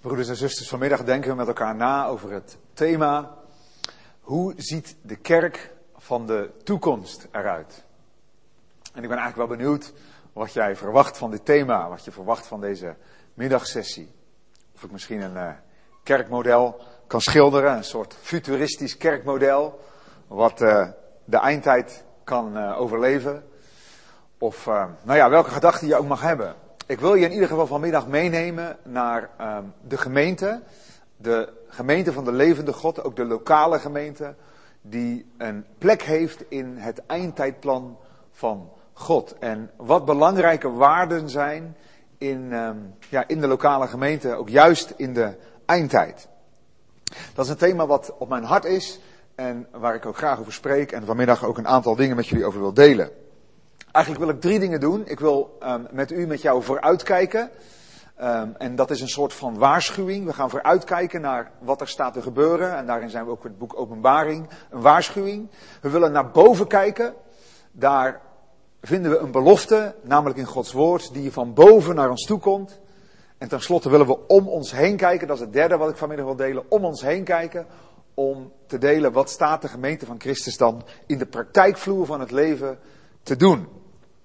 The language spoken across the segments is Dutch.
Broeders en zusters, vanmiddag denken we met elkaar na over het thema: hoe ziet de kerk van de toekomst eruit? En ik ben eigenlijk wel benieuwd wat jij verwacht van dit thema, wat je verwacht van deze middagsessie. Of ik misschien een kerkmodel kan schilderen, een soort futuristisch kerkmodel, wat de eindtijd kan overleven. Of welke gedachten je ook mag hebben. Ik wil je in ieder geval vanmiddag meenemen naar de gemeente van de levende God, ook de lokale gemeente, die een plek heeft in het eindtijdplan van God. En wat belangrijke waarden zijn in de lokale gemeente, ook juist in de eindtijd. Dat is een thema wat op mijn hart is en waar ik ook graag over spreek en vanmiddag ook een aantal dingen met jullie over wil delen. Eigenlijk wil ik 3 dingen doen. Ik wil met jou vooruitkijken. En dat is een soort van waarschuwing. We gaan vooruitkijken naar wat er staat te gebeuren. En daarin zijn we ook het boek Openbaring. Een waarschuwing. We willen naar boven kijken. Daar vinden we een belofte, namelijk in Gods woord, die van boven naar ons toe komt. En tenslotte willen we om ons heen kijken. Dat is het derde wat ik vanmiddag wil delen. Om ons heen kijken. Om te delen wat staat de gemeente van Christus dan in de praktijkvloer van het leven te doen.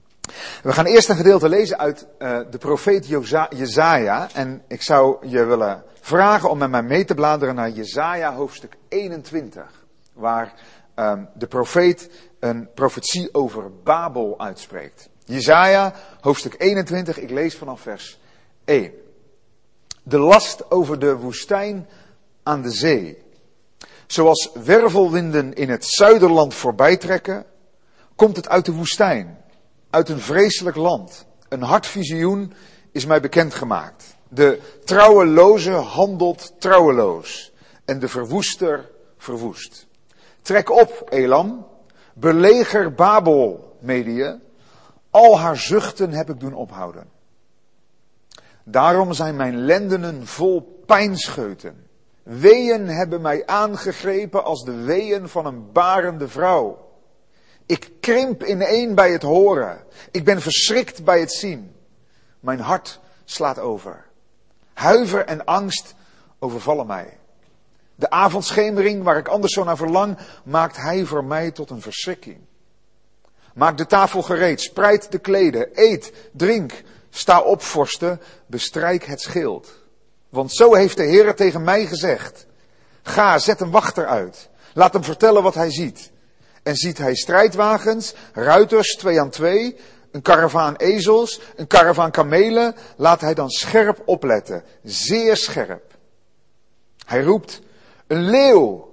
We gaan eerst een gedeelte lezen uit de profeet Jesaja. En ik zou je willen vragen om met mij mee te bladeren naar Jesaja hoofdstuk 21. Waar de profeet een profetie over Babel uitspreekt. Jesaja hoofdstuk 21, ik lees vanaf vers 1. De last over de woestijn aan de zee. Zoals wervelwinden in het zuiderland voorbijtrekken, komt het uit de woestijn. Uit een vreselijk land. Een hard visioen is mij bekendgemaakt. De trouweloze handelt trouweloos. En de verwoester verwoest. Trek op, Elam. Beleger Babel, Medië. Al haar zuchten heb ik doen ophouden. Daarom zijn mijn lendenen vol pijnscheuten. Weeën hebben mij aangegrepen als de weeën van een barende vrouw. Ik krimp ineen bij het horen. Ik ben verschrikt bij het zien. Mijn hart slaat over. Huiver en angst overvallen mij. De avondschemering, waar ik anders zo naar verlang, maakt hij voor mij tot een verschrikking. Maak de tafel gereed, spreid de kleden, eet, drink, sta op, vorsten, bestrijk het schild. Want zo heeft de Heer tegen mij gezegd. Ga, zet een wachter uit. Laat hem vertellen wat hij ziet. En ziet hij strijdwagens, ruiters 2 aan 2, een karavaan ezels, een karavaan kamelen, laat hij dan scherp opletten, zeer scherp. Hij roept, een leeuw.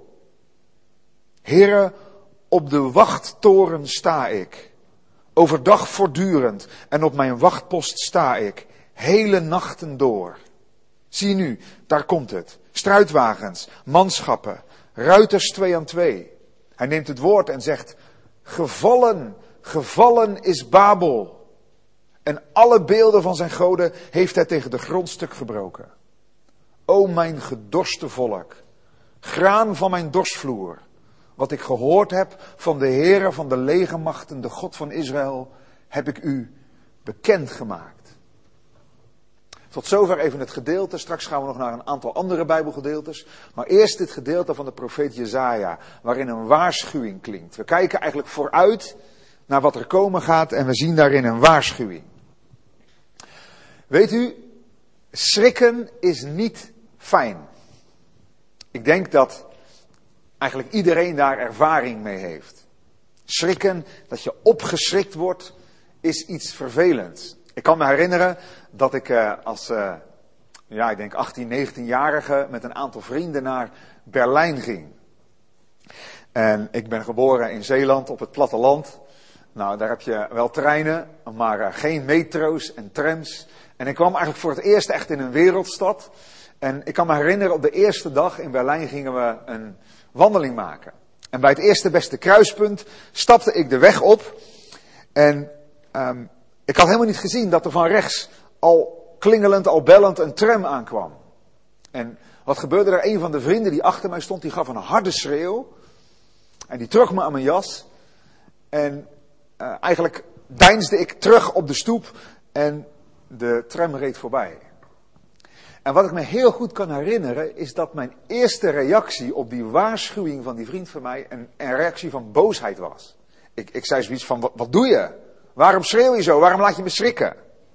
Heere, op de wachttoren sta ik, overdag voortdurend en op mijn wachtpost sta ik, hele nachten door. Zie nu, daar komt het, strijdwagens, manschappen, ruiters 2 aan 2. Hij neemt het woord en zegt, gevallen, gevallen is Babel. En alle beelden van zijn goden heeft hij tegen de grondstuk gebroken. O mijn gedorste volk, graan van mijn dorsvloer. Wat ik gehoord heb van de Heere van de legermachten, de God van Israël, heb ik u bekendgemaakt. Tot zover even het gedeelte. Straks gaan we nog naar een aantal andere Bijbelgedeeltes. Maar eerst dit gedeelte van de profeet Jesaja, waarin een waarschuwing klinkt. We kijken eigenlijk vooruit naar wat er komen gaat en we zien daarin een waarschuwing. Weet u, schrikken is niet fijn. Ik denk dat eigenlijk iedereen daar ervaring mee heeft. Schrikken, dat je opgeschrikt wordt, is iets vervelends. Ik kan me herinneren dat ik als 18, 19-jarige met een aantal vrienden naar Berlijn ging. En ik ben geboren in Zeeland op het platteland. Nou, daar heb je wel treinen, maar geen metro's en trams. En ik kwam eigenlijk voor het eerst echt in een wereldstad. En ik kan me herinneren, op de eerste dag in Berlijn gingen we een wandeling maken. En bij het eerste beste kruispunt stapte ik de weg op. En ik had helemaal niet gezien dat er van rechts al klingelend, al bellend een tram aankwam. En wat gebeurde er? Een van de vrienden die achter mij stond, die gaf een harde schreeuw. En die trok me aan mijn jas. En eigenlijk deinsde ik terug op de stoep en de tram reed voorbij. En wat ik me heel goed kan herinneren, is dat mijn eerste reactie op die waarschuwing van die vriend van mij een reactie van boosheid was. Ik zei zoiets van, wat doe je? Waarom schreeuw je zo? Waarom laat je me schrikken?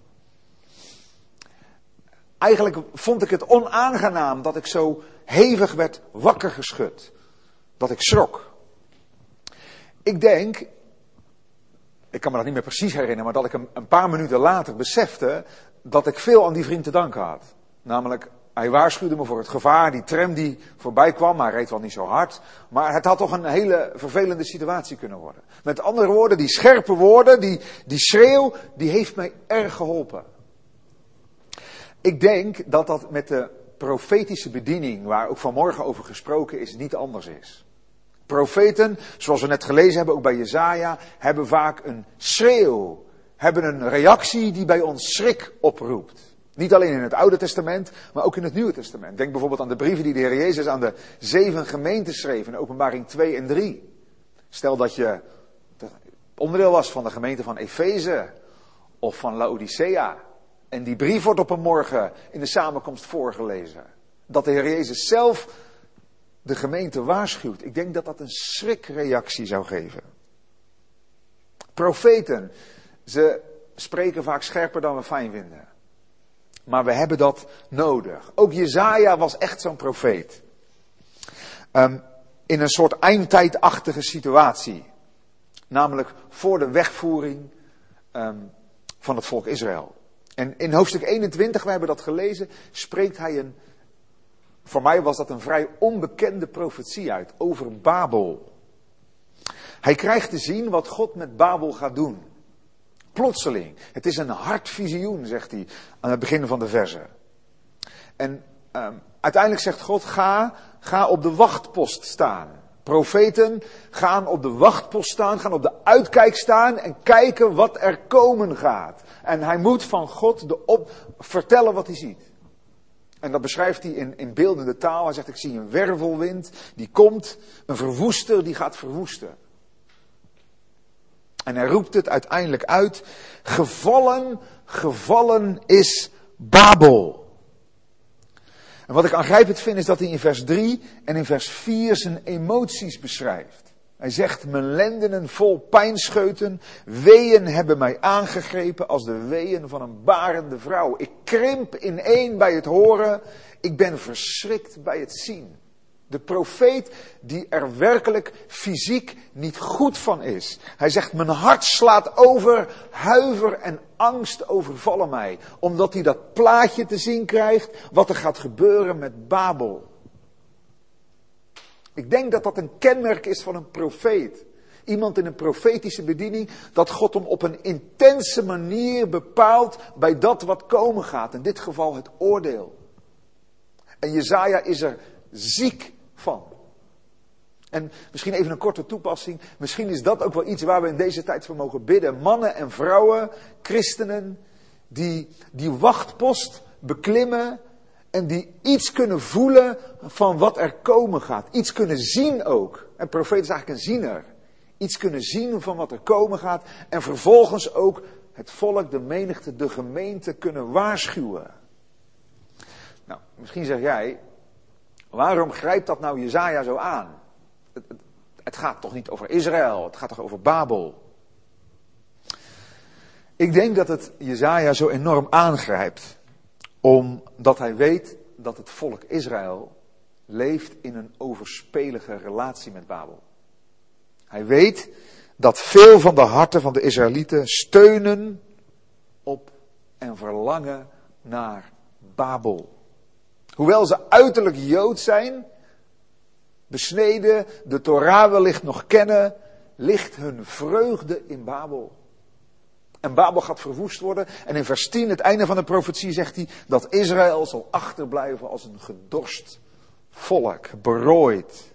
Eigenlijk vond ik het onaangenaam dat ik zo hevig werd wakker geschud. Dat ik schrok. Ik denk, ik kan me dat niet meer precies herinneren, maar dat ik een paar minuten later besefte dat ik veel aan die vriend te danken had. Namelijk, hij waarschuwde me voor het gevaar, die tram die voorbij kwam, maar hij reed wel niet zo hard. Maar het had toch een hele vervelende situatie kunnen worden. Met andere woorden, die scherpe woorden, die schreeuw, die heeft mij erg geholpen. Ik denk dat dat met de profetische bediening, waar ook vanmorgen over gesproken is, niet anders is. Profeten, zoals we net gelezen hebben, ook bij Jesaja, hebben vaak een schreeuw, hebben een reactie die bij ons schrik oproept. Niet alleen in het Oude Testament, maar ook in het Nieuwe Testament. Denk bijvoorbeeld aan de brieven die de Heer Jezus aan de 7 gemeenten schreef in Openbaring 2 en 3. Stel dat je onderdeel was van de gemeente van Efeze of van Laodicea. En die brief wordt op een morgen in de samenkomst voorgelezen. Dat de Heer Jezus zelf de gemeente waarschuwt. Ik denk dat dat een schrikreactie zou geven. Profeten, ze spreken vaak scherper dan we fijn vinden. Maar we hebben dat nodig. Ook Jesaja was echt zo'n profeet. In een soort eindtijdachtige situatie. Namelijk voor de wegvoering van het volk Israël. En in hoofdstuk 21, we hebben dat gelezen, spreekt hij voor mij was dat een vrij onbekende profetie uit over Babel. Hij krijgt te zien wat God met Babel gaat doen. Plotseling. Het is een hard visioen, zegt hij aan het begin van de verse. En uiteindelijk zegt God, ga op de wachtpost staan. Profeten gaan op de wachtpost staan, gaan op de uitkijk staan en kijken wat er komen gaat. En hij moet van God vertellen wat hij ziet. En dat beschrijft hij in beeldende taal. Hij zegt, ik zie een wervelwind, die komt, een verwoester, die gaat verwoesten. En hij roept het uiteindelijk uit, gevallen is Babel. En wat ik aangrijpend vind is dat hij in vers 3 en in vers 4 zijn emoties beschrijft. Hij zegt, mijn lendenen vol pijnscheuten, weeën hebben mij aangegrepen als de weeën van een barende vrouw. Ik krimp ineen bij het horen, ik ben verschrikt bij het zien. De profeet die er werkelijk fysiek niet goed van is. Hij zegt, mijn hart slaat over, huiver en angst overvallen mij. Omdat hij dat plaatje te zien krijgt wat er gaat gebeuren met Babel. Ik denk dat dat een kenmerk is van een profeet. Iemand in een profetische bediening, dat God hem op een intense manier bepaalt bij dat wat komen gaat. In dit geval het oordeel. En Jesaja is er ziek van. En misschien even een korte toepassing. Misschien is dat ook wel iets waar we in deze tijd voor mogen bidden. Mannen en vrouwen, christenen, die wachtpost beklimmen en die iets kunnen voelen van wat er komen gaat. Iets kunnen zien ook. En profeet is eigenlijk een ziener. Iets kunnen zien van wat er komen gaat. En vervolgens ook het volk, de menigte, de gemeente kunnen waarschuwen. Nou, misschien zeg jij, waarom grijpt dat nou Jesaja zo aan? Het gaat toch niet over Israël, het gaat toch over Babel? Ik denk dat het Jesaja zo enorm aangrijpt, omdat hij weet dat het volk Israël leeft in een overspelige relatie met Babel. Hij weet dat veel van de harten van de Israëlieten steunen op en verlangen naar Babel. Hoewel ze uiterlijk Jood zijn, besneden, de Torah wellicht nog kennen, ligt hun vreugde in Babel. En Babel gaat verwoest worden. En in vers 10, het einde van de profetie, zegt hij dat Israël zal achterblijven als een gedorst volk, berooid.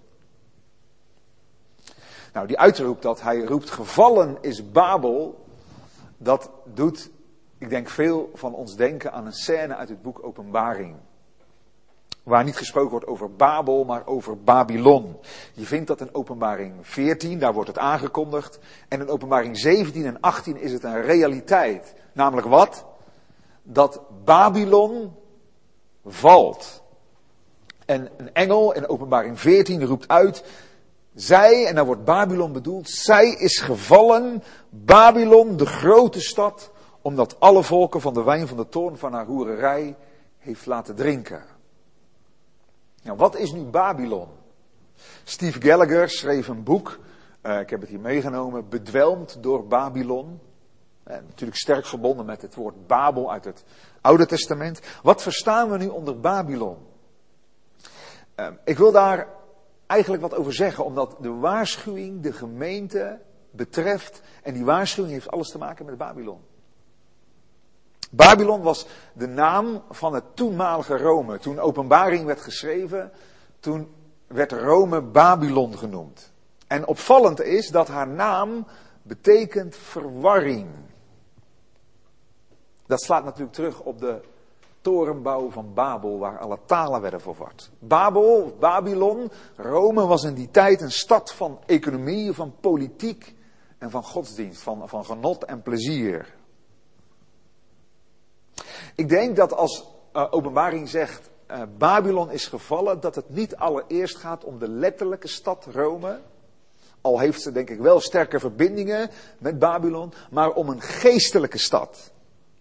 Nou, die uitroep dat hij roept, gevallen is Babel, dat doet, ik denk, veel van ons denken aan een scène uit het boek Openbaring. Waar niet gesproken wordt over Babel, maar over Babylon. Je vindt dat in Openbaring 14, daar wordt het aangekondigd. En in Openbaring 17 en 18 is het een realiteit. Namelijk wat? Dat Babylon, valt. En een engel in Openbaring 14 roept uit, zij, en daar wordt Babylon bedoeld, zij is gevallen, Babylon, de grote stad, omdat alle volken van de wijn van de toorn van haar hoererij heeft laten drinken. Nou, wat is nu Babylon? Steve Gallagher schreef een boek, ik heb het hier meegenomen, Bedwelmd door Babylon. Natuurlijk sterk verbonden met het woord Babel uit het Oude Testament. Wat verstaan we nu onder Babylon? Ik wil daar eigenlijk wat over zeggen, omdat de waarschuwing de gemeente betreft. En die waarschuwing heeft alles te maken met Babylon. Babylon was de naam van het toenmalige Rome. Toen Openbaring werd geschreven, toen werd Rome Babylon genoemd. En opvallend is dat haar naam betekent verwarring. Dat slaat natuurlijk terug op de torenbouw van Babel, waar alle talen werden verward. Babylon, Rome was in die tijd een stad van economie, van politiek en van godsdienst, van genot en plezier. Ik denk dat als Openbaring zegt, Babylon is gevallen, dat het niet allereerst gaat om de letterlijke stad Rome. Al heeft ze denk ik wel sterke verbindingen met Babylon, maar om een geestelijke stad.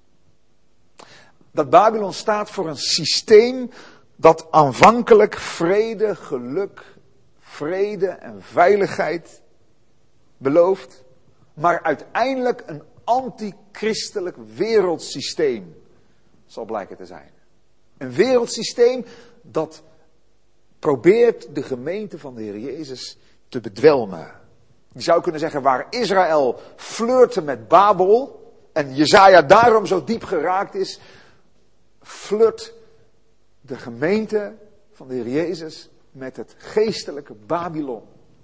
Dat Babylon staat voor een systeem dat aanvankelijk vrede, geluk, vrede en veiligheid belooft, maar uiteindelijk een antichristelijk wereldsysteem zal blijken te zijn. Een wereldsysteem dat probeert de gemeente van de Heer Jezus te bedwelmen. Je zou kunnen zeggen, waar Israël flirte met Babel en Jesaja daarom zo diep geraakt is, flirt de gemeente van de Heer Jezus met het geestelijke Babylon.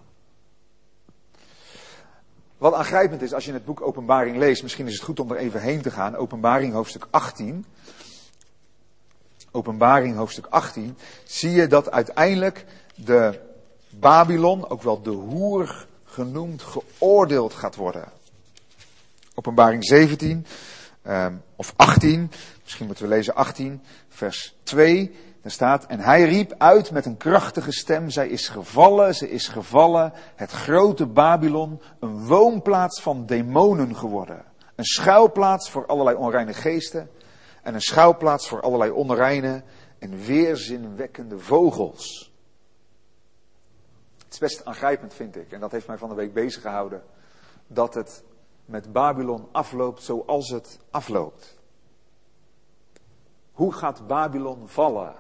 Wat aangrijpend is als je het boek Openbaring leest, misschien is het goed om er even heen te gaan, Openbaring hoofdstuk 18. Openbaring hoofdstuk 18, zie je dat uiteindelijk de Babylon, ook wel de hoer genoemd, geoordeeld gaat worden. Openbaring 17 of 18, misschien moeten we lezen 18, vers 2. Daar staat, en hij riep uit met een krachtige stem, zij is gevallen, het grote Babylon, een woonplaats van demonen geworden. Een schuilplaats voor allerlei onreine geesten en een schuilplaats voor allerlei onreine en weerzinwekkende vogels. Het is best aangrijpend, vind ik, en dat heeft mij van de week bezig gehouden, dat het met Babylon afloopt zoals het afloopt. Hoe gaat Babylon vallen?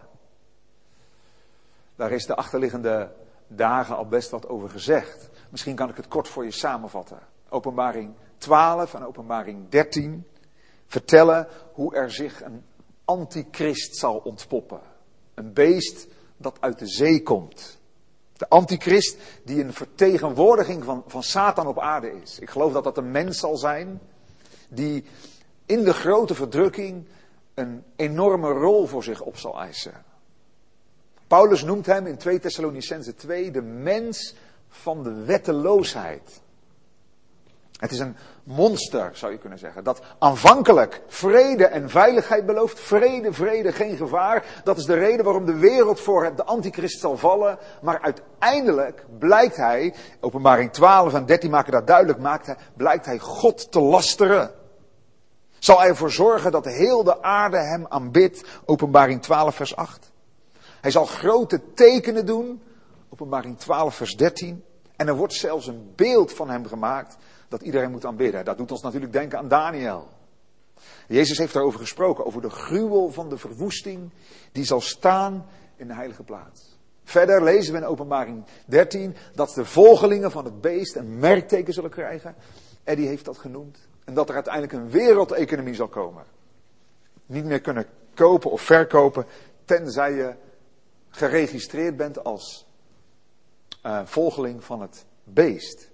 Daar is de achterliggende dagen al best wat over gezegd. Misschien kan ik het kort voor je samenvatten. Openbaring 12 en Openbaring 13 vertellen hoe er zich een antichrist zal ontpoppen. Een beest dat uit de zee komt. De antichrist die een vertegenwoordiging van Satan op aarde is. Ik geloof dat dat een mens zal zijn die in de grote verdrukking een enorme rol voor zich op zal eisen. Paulus noemt hem in 2 Thessalonicenzen 2 de mens van de wetteloosheid. Het is een monster, zou je kunnen zeggen, dat aanvankelijk vrede en veiligheid belooft. Vrede, geen gevaar. Dat is de reden waarom de wereld voor de antichrist zal vallen. Maar uiteindelijk blijkt hij, Openbaring 12 en 13 maken dat duidelijk, blijkt hij God te lasteren. Zal hij ervoor zorgen dat heel de aarde hem aanbidt, Openbaring 12 vers 8. Hij zal grote tekenen doen, Openbaring 12 vers 13. En er wordt zelfs een beeld van hem gemaakt dat iedereen moet aanbidden. Dat doet ons natuurlijk denken aan Daniel. Jezus heeft daarover gesproken, over de gruwel van de verwoesting die zal staan in de heilige plaats. Verder lezen we in Openbaring 13 dat de volgelingen van het beest een merkteken zullen krijgen. Eddie heeft dat genoemd. En dat er uiteindelijk een wereldeconomie zal komen. Niet meer kunnen kopen of verkopen, tenzij je geregistreerd bent als volgeling van het beest.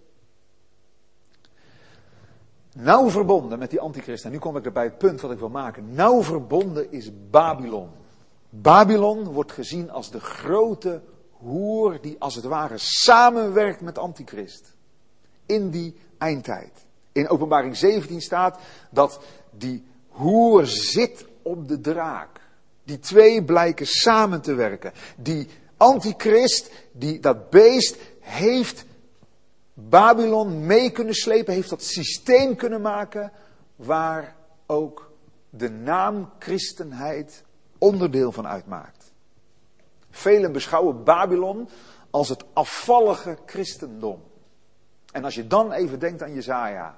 Nauw verbonden met die antichrist, en nu kom ik er bij het punt wat ik wil maken. Nauw verbonden is Babylon. Babylon wordt gezien als de grote hoer die als het ware samenwerkt met antichrist. In die eindtijd. In Openbaring 17 staat dat die hoer zit op de draak. Die twee blijken samen te werken. Die antichrist, dat beest, heeft Babylon mee kunnen slepen, heeft dat systeem kunnen maken waar ook de naam christenheid onderdeel van uitmaakt. Velen beschouwen Babylon als het afvallige christendom. En als je dan even denkt aan Jesaja,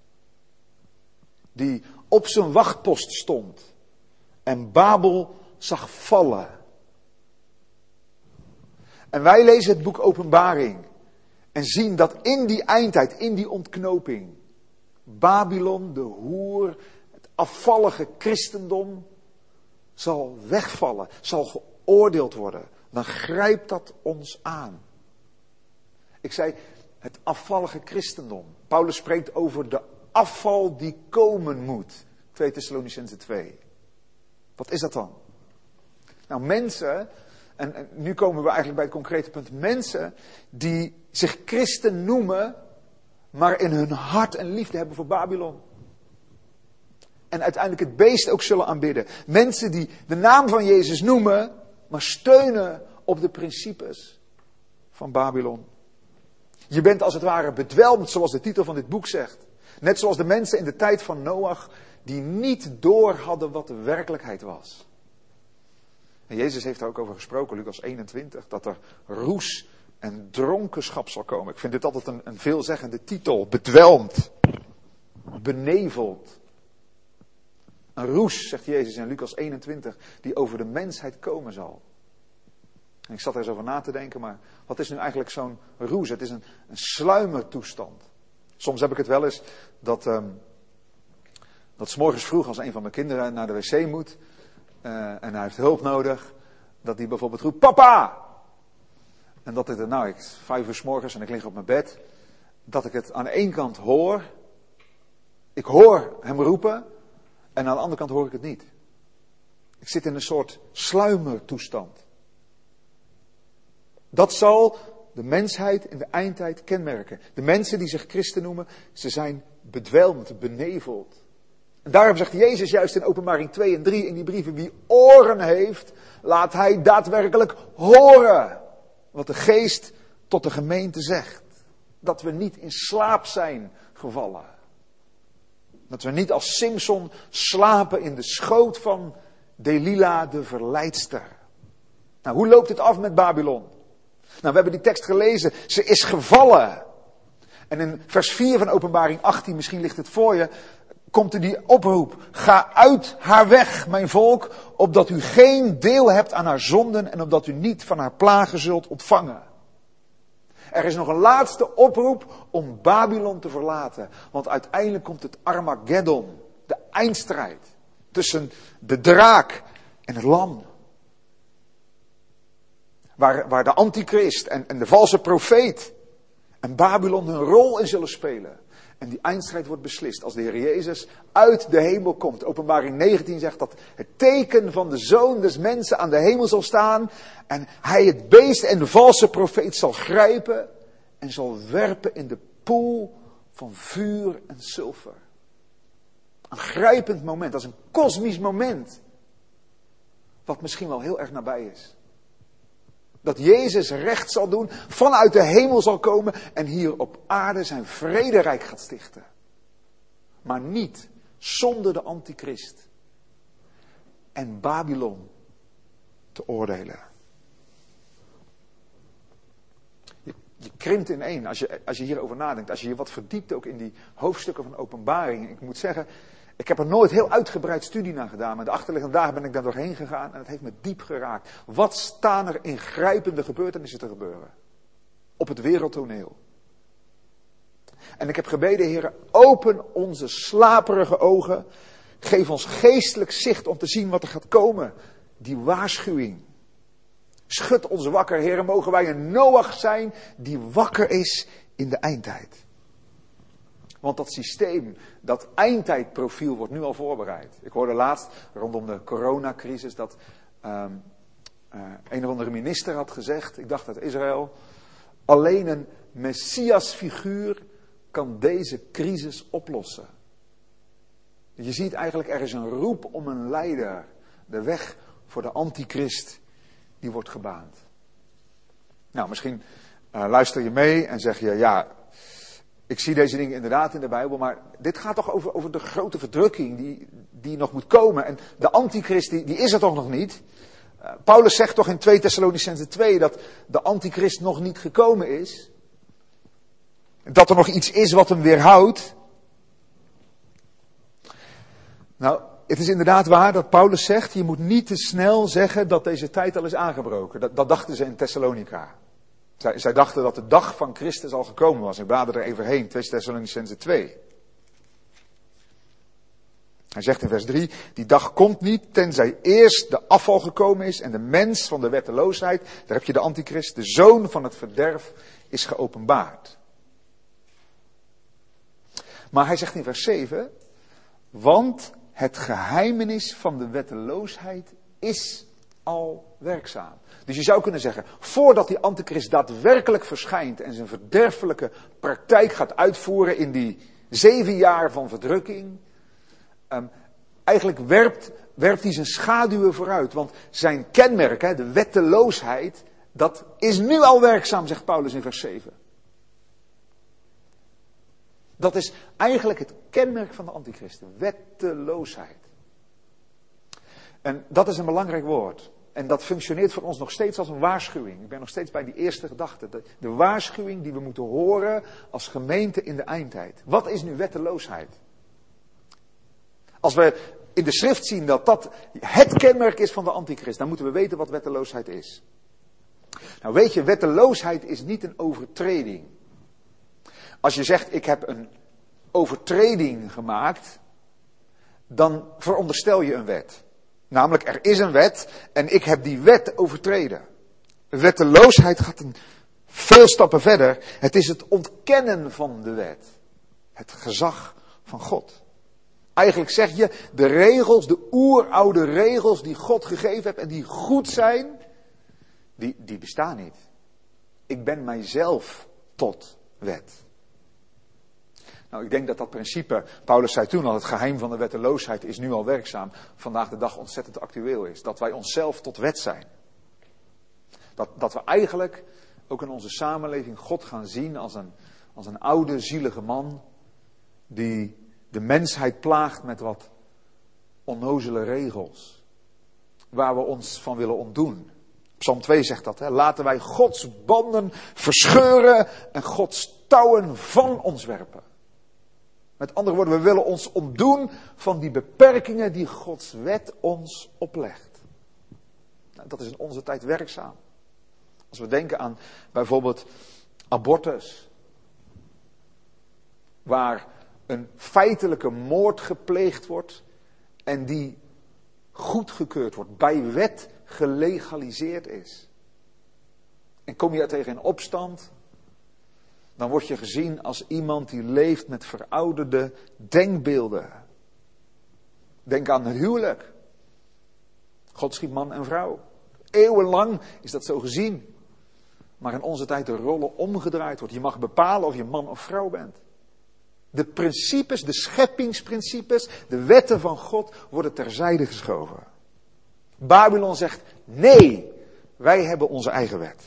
die op zijn wachtpost stond en Babel zag vallen. En wij lezen het boek Openbaring en zien dat in die eindtijd, in die ontknoping, Babylon, de hoer, het afvallige christendom, zal wegvallen, zal geoordeeld worden. Dan grijpt dat ons aan. Ik zei, het afvallige christendom. Paulus spreekt over de afval die komen moet. 2 Thessalonicenzen 2. Wat is dat dan? Nou, mensen, en nu komen we eigenlijk bij het concrete punt. Mensen die zich christen noemen, maar in hun hart een liefde hebben voor Babylon. En uiteindelijk het beest ook zullen aanbidden. Mensen die de naam van Jezus noemen, maar steunen op de principes van Babylon. Je bent als het ware bedwelmd, zoals de titel van dit boek zegt. Net zoals de mensen in de tijd van Noach, die niet door hadden wat de werkelijkheid was. En Jezus heeft daar ook over gesproken, Lucas 21, dat er roes en dronkenschap zal komen. Ik vind dit altijd een veelzeggende titel. Bedwelmd. Beneveld. Een roes, zegt Jezus in Lucas 21, die over de mensheid komen zal. En ik zat er eens over na te denken, maar wat is nu eigenlijk zo'n roes? Het is een sluimertoestand. Soms heb ik het wel eens dat 's morgens vroeg, als een van mijn kinderen naar de wc moet en hij heeft hulp nodig, dat hij bijvoorbeeld roept, papa! En dat ik 5 uur 's morgens en ik lig op mijn bed, dat ik het aan de ene kant hoor, ik hoor hem roepen, en aan de andere kant hoor ik het niet. Ik zit in een soort sluimertoestand. Dat zal de mensheid in de eindtijd kenmerken. De mensen die zich christen noemen, ze zijn bedwelmd, beneveld. En daarom zegt Jezus juist in Openbaring 2 en 3 in die brieven, wie oren heeft, laat hij daadwerkelijk horen wat de geest tot de gemeente zegt. Dat we niet in slaap zijn gevallen. Dat we niet als Simson slapen in de schoot van Delila de verleidster. Nou, hoe loopt het af met Babylon? Nou, we hebben die tekst gelezen. Ze is gevallen. En in vers 4 van Openbaring 18, misschien ligt het voor je, komt er die oproep. Ga uit haar weg, mijn volk, opdat u geen deel hebt aan haar zonden en opdat u niet van haar plagen zult ontvangen. Er is nog een laatste oproep om Babylon te verlaten. Want uiteindelijk komt het Armageddon, de eindstrijd tussen de draak en het lam. Waar de antichrist en de valse profeet en Babylon hun rol in zullen spelen. En die eindstrijd wordt beslist als de Heer Jezus uit de hemel komt. Openbaring 19 zegt dat het teken van de Zoon des Mensen aan de hemel zal staan. En hij het beest en de valse profeet zal grijpen en zal werpen in de poel van vuur en zilver. Een grijpend moment, dat is een kosmisch moment. Wat misschien wel heel erg nabij is. Dat Jezus recht zal doen, vanuit de hemel zal komen en hier op aarde zijn vrederijk gaat stichten. Maar niet zonder de antichrist en Babylon te oordelen. Je krimpt ineen als je hierover nadenkt. Als je je wat verdiept ook in die hoofdstukken van Openbaring. Ik moet zeggen, ik heb er nooit heel uitgebreid studie naar gedaan. Maar de achterliggende dagen ben ik daar doorheen gegaan en het heeft me diep geraakt. Wat staan er ingrijpende gebeurtenissen te gebeuren? Op het wereldtoneel. En ik heb gebeden, Heer, open onze slaperige ogen. Geef ons geestelijk zicht om te zien wat er gaat komen. Die waarschuwing. Schud ons wakker, Heer, mogen wij een Noach zijn die wakker is in de eindtijd. Want dat systeem, dat eindtijdprofiel wordt nu al voorbereid. Ik hoorde laatst rondom de coronacrisis dat een of andere minister had gezegd, ik dacht uit Israël, alleen een Messiasfiguur kan deze crisis oplossen. Je ziet eigenlijk, er is een roep om een leider. De weg voor de antichrist die wordt gebaand. Nou, misschien luister je mee en zeg je, ja, ik zie deze dingen inderdaad in de Bijbel, maar dit gaat toch over de grote verdrukking die nog moet komen. En de antichrist, die is er toch nog niet? Paulus zegt toch in 2 Thessalonicenzen 2 dat de antichrist nog niet gekomen is. Dat er nog iets is wat hem weerhoudt. Nou, het is inderdaad waar dat Paulus zegt, je moet niet te snel zeggen dat deze tijd al is aangebroken. Dat dachten ze in Thessalonica. Zij dachten dat de dag van Christus al gekomen was. Ik blader er even heen, 2 Thessalonicenzen 2. Hij zegt in vers 3, die dag komt niet tenzij eerst de afval gekomen is en de mens van de wetteloosheid, daar heb je de antichrist, de zoon van het verderf, is geopenbaard. Maar hij zegt in vers 7, want het geheimenis van de wetteloosheid is al werkzaam. Dus je zou kunnen zeggen, voordat die antichrist daadwerkelijk verschijnt en zijn verderfelijke praktijk gaat uitvoeren in die 7 jaar van verdrukking, eigenlijk werpt hij zijn schaduwen vooruit. Want zijn kenmerk, de wetteloosheid, dat is nu al werkzaam, zegt Paulus in vers 7. Dat is eigenlijk het kenmerk van de antichristen, wetteloosheid. En dat is een belangrijk woord. En dat functioneert voor ons nog steeds als een waarschuwing. Ik ben nog steeds bij die eerste gedachte. De waarschuwing die we moeten horen als gemeente in de eindtijd. Wat is nu wetteloosheid? Als we in de schrift zien dat dat het kenmerk is van de antichrist, dan moeten we weten wat wetteloosheid is. Nou weet je, wetteloosheid is niet een overtreding. Als je zegt, ik heb een overtreding gemaakt, dan veronderstel je een wet. Namelijk, er is een wet en ik heb die wet overtreden. Wetteloosheid gaat veel stappen verder. Het is het ontkennen van de wet. Het gezag van God. Eigenlijk zeg je, de regels, de oeroude regels die God gegeven heeft en die goed zijn, die bestaan niet. Ik ben mijzelf tot wet. Nou, ik denk dat dat principe, Paulus zei toen al, het geheim van de wetteloosheid is nu al werkzaam, vandaag de dag ontzettend actueel is. Dat wij onszelf tot wet zijn. Dat we eigenlijk, ook in onze samenleving, God gaan zien als een oude, zielige man, die de mensheid plaagt met wat onnozele regels, waar we ons van willen ontdoen. Psalm 2 zegt dat, laten wij Gods banden verscheuren en Gods touwen van ons werpen. Met andere woorden, we willen ons ontdoen van die beperkingen die Gods wet ons oplegt. Nou, dat is in onze tijd werkzaam. Als we denken aan bijvoorbeeld abortus, waar een feitelijke moord gepleegd wordt en die goedgekeurd wordt, bij wet gelegaliseerd is. En kom je er tegen in opstand, dan word je gezien als iemand die leeft met verouderde denkbeelden. Denk aan het huwelijk. God schiep man en vrouw. Eeuwenlang is dat zo gezien. Maar in onze tijd de rollen omgedraaid wordt. Je mag bepalen of je man of vrouw bent. De principes, de scheppingsprincipes, de wetten van God worden terzijde geschoven. Babylon zegt, nee, wij hebben onze eigen wet.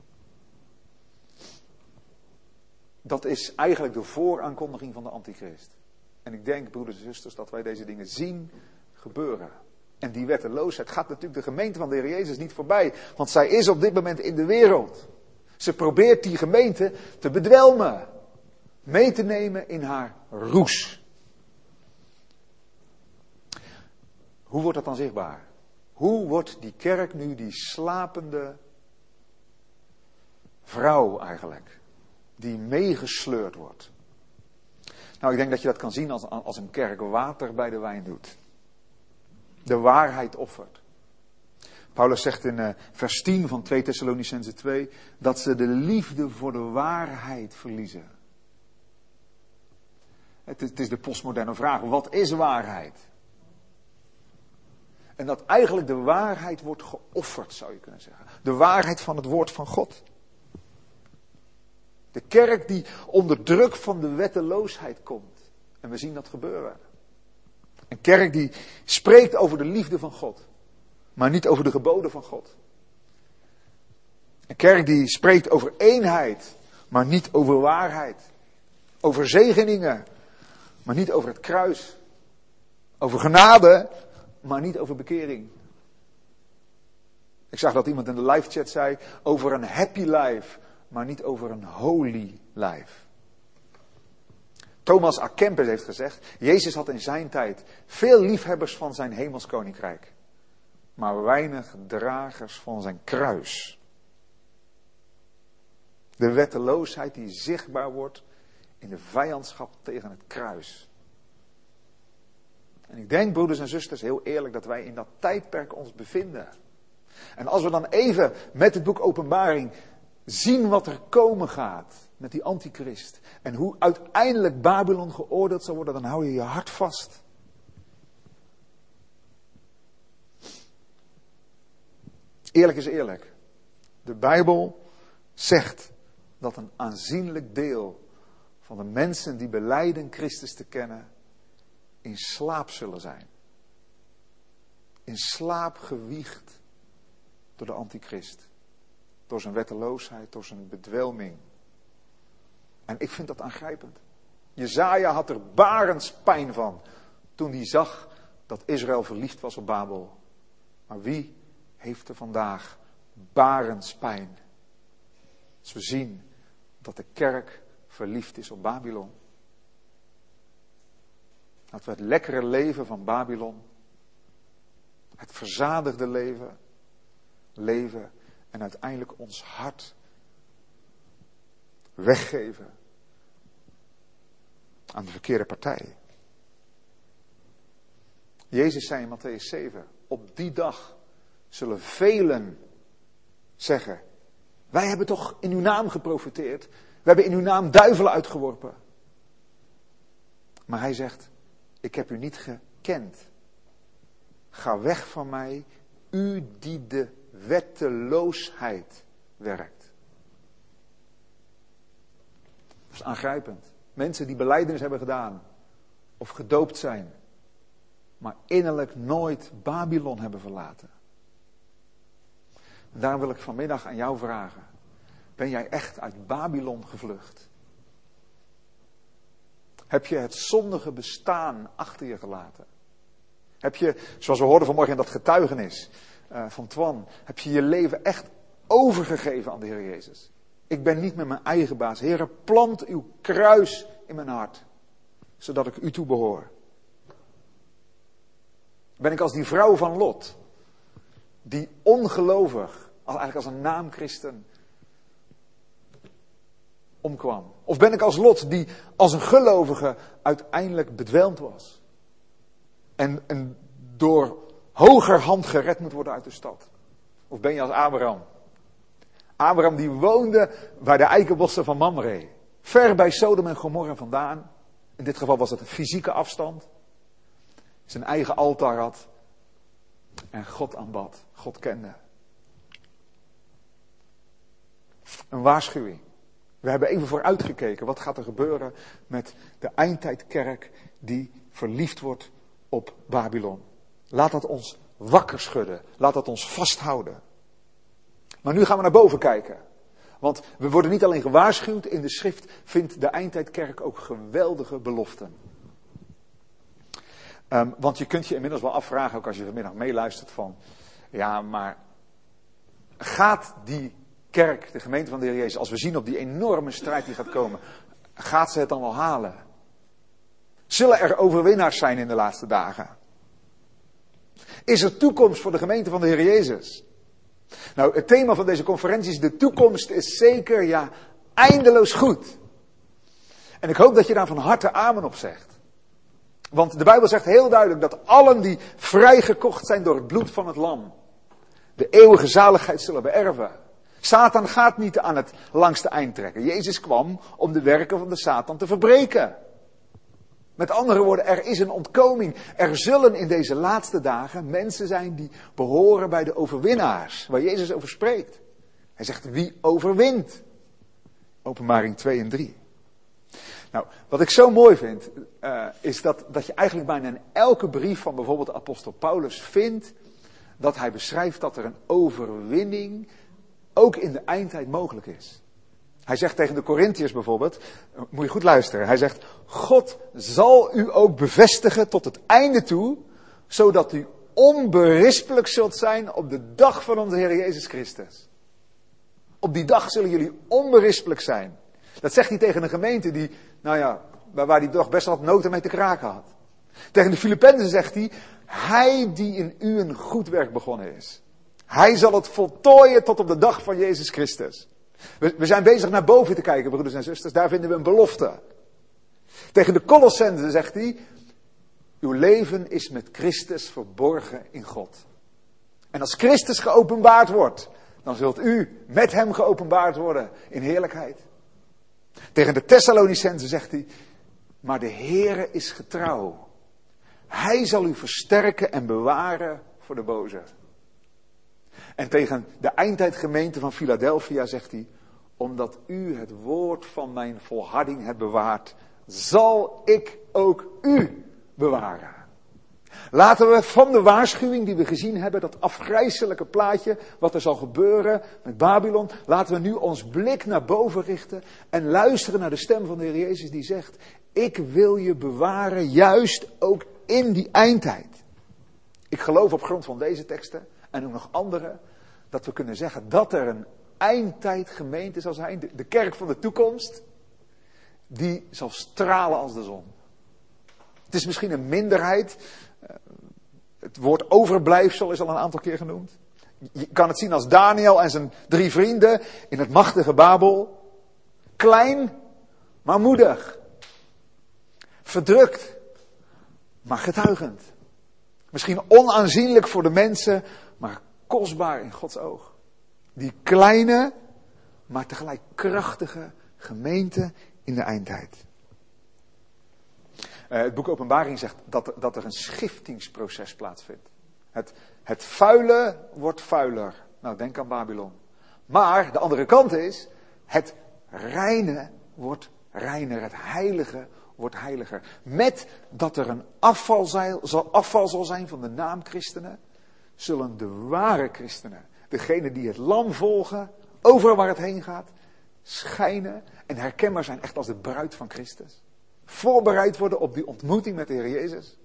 Dat is eigenlijk de vooraankondiging van de antichrist. En ik denk, broeders en zusters, dat wij deze dingen zien gebeuren. En die wetteloosheid gaat natuurlijk de gemeente van de Heer Jezus niet voorbij. Want zij is op dit moment in de wereld. Ze probeert die gemeente te bedwelmen. Mee te nemen in haar roes. Hoe wordt dat dan zichtbaar? Hoe wordt die kerk nu die slapende vrouw eigenlijk? Die meegesleurd wordt. Nou, ik denk dat je dat kan zien als een kerk water bij de wijn doet. De waarheid offert. Paulus zegt in vers 10 van 2 Thessalonicenzen 2... dat ze de liefde voor de waarheid verliezen. Het is de postmoderne vraag. Wat is waarheid? En dat eigenlijk de waarheid wordt geofferd, zou je kunnen zeggen. De waarheid van het woord van God. De kerk die onder druk van de wetteloosheid komt. En we zien dat gebeuren. Een kerk die spreekt over de liefde van God. maar niet over de geboden van God. Een kerk die spreekt over eenheid, maar niet over waarheid. Over zegeningen, maar niet over het kruis. Over genade, maar niet over bekering. Ik zag dat iemand in de live chat zei over een happy life, maar niet over een holy life. Thomas A. Kempis heeft gezegd, Jezus had in zijn tijd veel liefhebbers van zijn hemels koninkrijk, maar weinig dragers van zijn kruis. De wetteloosheid die zichtbaar wordt in de vijandschap tegen het kruis. En ik denk, broeders en zusters, heel eerlijk, dat wij in dat tijdperk ons bevinden. En als we dan even met het boek Openbaring zien wat er komen gaat met die antichrist. En hoe uiteindelijk Babylon geoordeeld zal worden, dan hou je je hart vast. Eerlijk is eerlijk. De Bijbel zegt dat een aanzienlijk deel van de mensen die belijden Christus te kennen in slaap zullen zijn. In slaap gewiegd door de antichrist. Door zijn wetteloosheid, door zijn bedwelming. En ik vind dat aangrijpend. Jesaja had er barendspijn van toen hij zag dat Israël verliefd was op Babel. Maar wie heeft er vandaag barendspijn? Als we zien dat de kerk verliefd is op Babylon. Dat we het lekkere leven van Babylon, het verzadigde leven en uiteindelijk ons hart weggeven aan de verkeerde partij. Jezus zei in Mattheüs 7, op die dag zullen velen zeggen, wij hebben toch in uw naam geprofeteerd, we hebben in uw naam duivelen uitgeworpen. Maar hij zegt, ik heb u niet gekend. Ga weg van mij, u die de wetteloosheid werkt. Dat is aangrijpend. Mensen die belijdenis hebben gedaan, of gedoopt zijn, maar innerlijk nooit Babylon hebben verlaten. En daarom wil ik vanmiddag aan jou vragen, ben jij echt uit Babylon gevlucht? Heb je het zondige bestaan achter je gelaten? Heb je, zoals we hoorden vanmorgen in dat getuigenis van Twan, heb je je leven echt overgegeven aan de Heer Jezus? Ik ben niet met mijn eigen baas. Heere, plant uw kruis in mijn hart, zodat ik u toebehoor. Ben ik als die vrouw van Lot, die ongelovig, eigenlijk als een naamchristen, omkwam? Of ben ik als Lot, die als een gelovige uiteindelijk bedwelmd was? En door hogerhand gered moet worden uit de stad? Of ben je als Abraham? Abraham die woonde bij de eikenbossen van Mamre. Ver bij Sodom en Gomorra vandaan. In dit geval was het een fysieke afstand. Zijn eigen altaar had. En God aanbad. God kende. Een waarschuwing. We hebben even vooruitgekeken. Wat gaat er gebeuren met de eindtijdkerk die verliefd wordt op Babylon? Laat dat ons wakker schudden. Laat dat ons vasthouden. Maar nu gaan we naar boven kijken. Want we worden niet alleen gewaarschuwd. In de schrift vindt de eindtijdkerk ook geweldige beloften. Want je kunt je inmiddels wel afvragen, ook als je vanmiddag meeluistert van, ja, maar gaat die kerk, de gemeente van de Heer Jezus, als we zien op die enorme strijd die gaat komen, gaat ze het dan wel halen? Zullen er overwinnaars zijn in de laatste dagen? Is er toekomst voor de gemeente van de Heer Jezus? Nou, het thema van deze conferentie is: de toekomst is zeker, ja, eindeloos goed. En ik hoop dat je daar van harte amen op zegt. Want de Bijbel zegt heel duidelijk dat allen die vrijgekocht zijn door het bloed van het lam, de eeuwige zaligheid zullen beërven. Satan gaat niet aan het langste eind trekken. Jezus kwam om de werken van de Satan te verbreken. Met andere woorden, er is een ontkoming. Er zullen in deze laatste dagen mensen zijn die behoren bij de overwinnaars, waar Jezus over spreekt. Hij zegt, wie overwint? Openbaring 2 en 3. Nou, wat ik zo mooi vind, is dat je eigenlijk bijna in elke brief van bijvoorbeeld de apostel Paulus vindt dat hij beschrijft dat er een overwinning ook in de eindtijd mogelijk is. Hij zegt tegen de Korintiërs bijvoorbeeld, moet je goed luisteren, hij zegt, God zal u ook bevestigen tot het einde toe, zodat u onberispelijk zult zijn op de dag van onze Heer Jezus Christus. Op die dag zullen jullie onberispelijk zijn. Dat zegt hij tegen een gemeente die, waar hij toch best wel wat noten mee te kraken had. Tegen de Filippenzen zegt hij, hij die in u een goed werk begonnen is. Hij zal het voltooien tot op de dag van Jezus Christus. We zijn bezig naar boven te kijken, broeders en zusters. Daar vinden we een belofte. Tegen de Colossenzen zegt hij, uw leven is met Christus verborgen in God. En als Christus geopenbaard wordt, dan zult u met hem geopenbaard worden in heerlijkheid. Tegen de Thessalonicenzen zegt hij, maar de Heere is getrouw. Hij zal u versterken en bewaren voor de boze. En tegen de eindtijdgemeente van Philadelphia zegt hij, omdat u het woord van mijn volharding hebt bewaard, zal ik ook u bewaren. Laten we van de waarschuwing die we gezien hebben, dat afgrijselijke plaatje, wat er zal gebeuren met Babylon, laten we nu ons blik naar boven richten en luisteren naar de stem van de Heer Jezus die zegt, ik wil je bewaren, juist ook in die eindtijd. Ik geloof op grond van deze teksten en ook nog andere, dat we kunnen zeggen dat er een eindtijdgemeente zal zijn, de kerk van de toekomst, die zal stralen als de zon. Het is misschien een minderheid. Het woord overblijfsel is al een aantal keer genoemd. Je kan het zien als Daniel en zijn 3 vrienden in het machtige Babel. Klein, maar moedig. Verdrukt, maar getuigend. Misschien onaanzienlijk voor de mensen, maar kostbaar in Gods oog. Die kleine, maar tegelijk krachtige gemeente in de eindtijd. Het boek Openbaring zegt dat er een schiftingsproces plaatsvindt. Het vuile wordt vuiler. Nou, denk aan Babylon. Maar de andere kant is, het reine wordt reiner. Het heilige wordt heiliger. Met dat er een afval zal zijn van de naam christenen, zullen de ware christenen, degenen die het lam volgen, overal waar het heen gaat, schijnen en herkenbaar zijn echt als de bruid van Christus. Voorbereid worden op die ontmoeting met de Heer Jezus.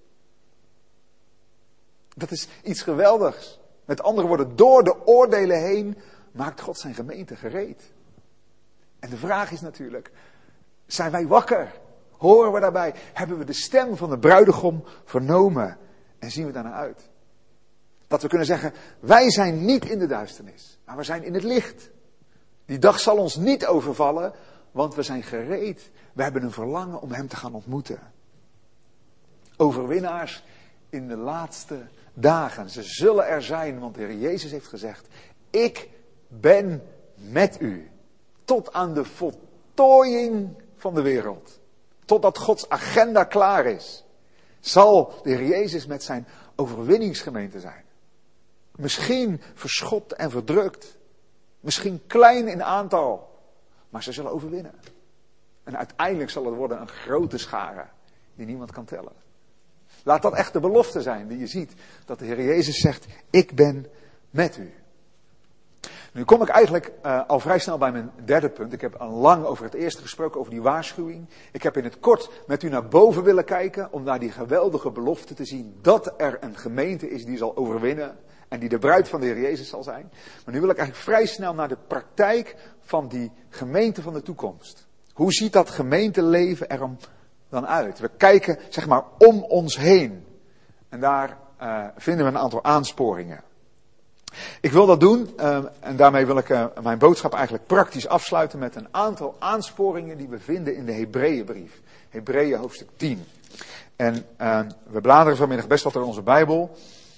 Dat is iets geweldigs. Met andere woorden, door de oordelen heen maakt God zijn gemeente gereed. En de vraag is natuurlijk, zijn wij wakker? Horen we daarbij? Hebben we de stem van de bruidegom vernomen? En zien we daarnaar uit? Dat we kunnen zeggen, wij zijn niet in de duisternis, maar we zijn in het licht. Die dag zal ons niet overvallen, want we zijn gereed. We hebben een verlangen om hem te gaan ontmoeten. Overwinnaars in de laatste dagen. Ze zullen er zijn, want de Heer Jezus heeft gezegd, ik ben met u. Tot aan de voltooiing van de wereld. Totdat Gods agenda klaar is. Zal de Heer Jezus met zijn overwinningsgemeente zijn. Misschien verschopt en verdrukt. Misschien klein in aantal. Maar ze zullen overwinnen. En uiteindelijk zal het worden een grote schare die niemand kan tellen. Laat dat echt de belofte zijn die je ziet. Dat de Heer Jezus zegt, ik ben met u. Nu kom ik eigenlijk al vrij snel bij mijn derde punt. Ik heb al lang over het eerste gesproken, over die waarschuwing. Ik heb in het kort met u naar boven willen kijken om naar die geweldige belofte te zien dat er een gemeente is die zal overwinnen. En die de bruid van de Heer Jezus zal zijn. Maar nu wil ik eigenlijk vrij snel naar de praktijk van die gemeente van de toekomst. Hoe ziet dat gemeenteleven er dan uit? We kijken zeg maar om ons heen. En daar vinden we een aantal aansporingen. Ik wil dat doen en daarmee wil ik mijn boodschap eigenlijk praktisch afsluiten met een aantal aansporingen die we vinden in de Hebreeënbrief. Hebreeën hoofdstuk 10. En we bladeren vanmiddag best wat door onze Bijbel.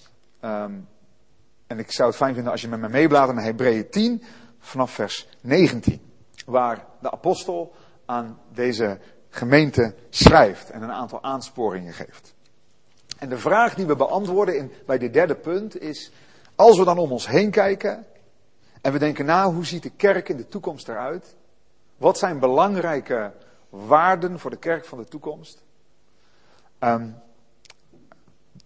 En ik zou het fijn vinden als je met me meebladert naar Hebreeën 10 vanaf vers 19. Waar de apostel aan deze gemeente schrijft en een aantal aansporingen geeft. En de vraag die we beantwoorden bij dit derde punt is, als we dan om ons heen kijken en we denken na, hoe ziet de kerk in de toekomst eruit? Wat zijn belangrijke waarden voor de kerk van de toekomst?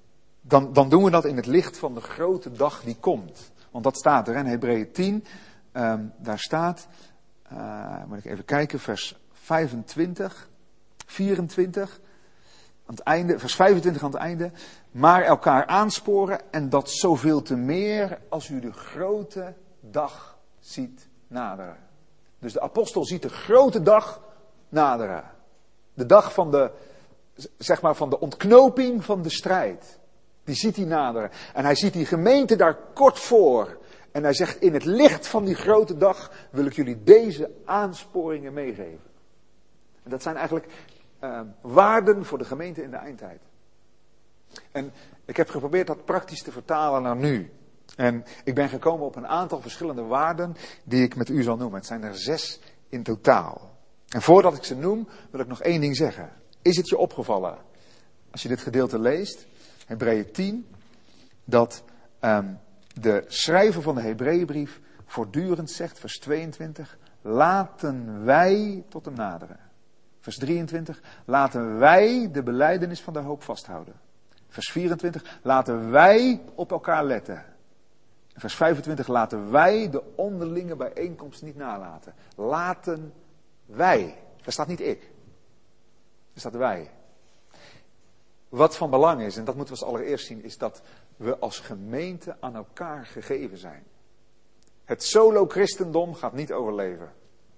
dan doen we dat in het licht van de grote dag die komt. Want dat staat er in Hebreeën 10. Daar staat, moet ik even kijken, vers 25, 24. Aan het einde, vers 25 aan het einde. Maar elkaar aansporen en dat zoveel te meer als u de grote dag ziet naderen. Dus de apostel ziet de grote dag naderen. De dag van de, zeg maar, van de ontknoping van de strijd. Die ziet hij naderen. En hij ziet die gemeente daar kort voor. En hij zegt, in het licht van die grote dag wil ik jullie deze aansporingen meegeven. En dat zijn eigenlijk waarden voor de gemeente in de eindtijd. En ik heb geprobeerd dat praktisch te vertalen naar nu. En ik ben gekomen op een aantal verschillende waarden die ik met u zal noemen. Het zijn er 6 in totaal. En voordat ik ze noem, wil ik nog 1 ding zeggen. Is het je opgevallen, als je dit gedeelte leest, Hebreeën 10, dat de schrijver van de Hebreeënbrief voortdurend zegt, vers 22, laten wij tot hem naderen. Vers 23, laten wij de belijdenis van de hoop vasthouden. Vers 24, laten wij op elkaar letten. Vers 25, laten wij de onderlinge bijeenkomst niet nalaten. Laten wij. Daar staat niet ik. Daar staat wij. Wat van belang is, en dat moeten we als allereerst zien, is dat we als gemeente aan elkaar gegeven zijn. Het solo-christendom gaat niet overleven.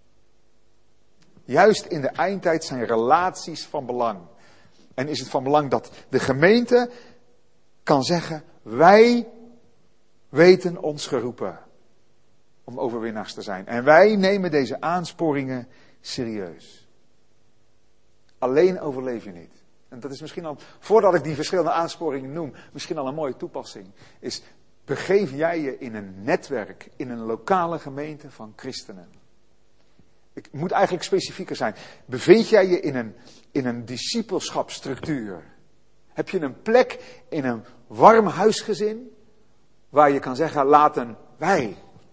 Juist in de eindtijd zijn relaties van belang. En is het van belang dat de gemeente kan zeggen, wij weten ons geroepen om overwinnaars te zijn. En wij nemen deze aansporingen serieus. Alleen overleef je niet. En dat is misschien al, voordat ik die verschillende aansporingen noem, misschien al een mooie toepassing. Is, begeef jij je in een netwerk, in een lokale gemeente van christenen. Ik moet eigenlijk specifieker zijn. Bevind jij je in een discipelschapsstructuur? Heb je een plek in een warm huisgezin waar je kan zeggen, laten wij.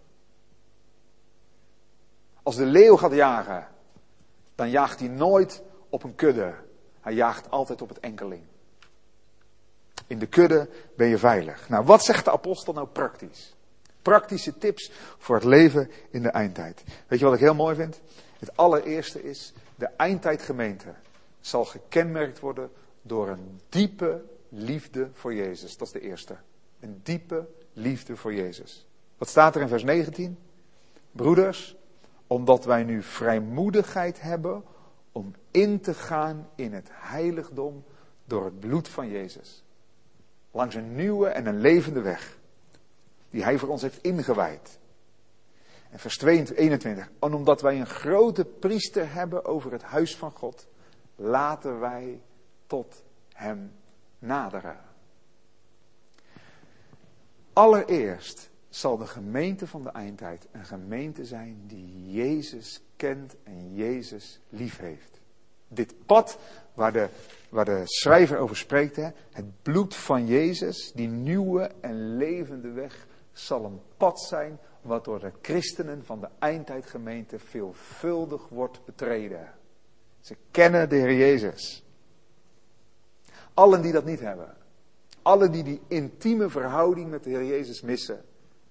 Als de leeuw gaat jagen, dan jaagt hij nooit op een kudde. Hij jaagt altijd op het enkeling. In de kudde ben je veilig. Nou, wat zegt de apostel nou praktisch? Praktische tips voor het leven in de eindtijd. Weet je wat ik heel mooi vind? Het allereerste is, de eindtijdgemeente zal gekenmerkt worden door een diepe liefde voor Jezus. Dat is de eerste. Een diepe liefde voor Jezus. Wat staat er in vers 19? Broeders, omdat wij nu vrijmoedigheid hebben om in te gaan in het heiligdom door het bloed van Jezus. Langs een nieuwe en een levende weg. Die hij voor ons heeft ingewijd. En vers 21. En omdat wij een grote priester hebben over het huis van God, laten wij tot hem naderen. Allereerst zal de gemeente van de eindtijd een gemeente zijn die Jezus kent en Jezus lief heeft. Dit pad waar de schrijver over spreekt, het bloed van Jezus, die nieuwe en levende weg, zal een pad zijn wat door de christenen van de eindtijdgemeente veelvuldig wordt betreden. Ze kennen de Heer Jezus. Allen die dat niet hebben, allen die intieme verhouding met de Heer Jezus missen,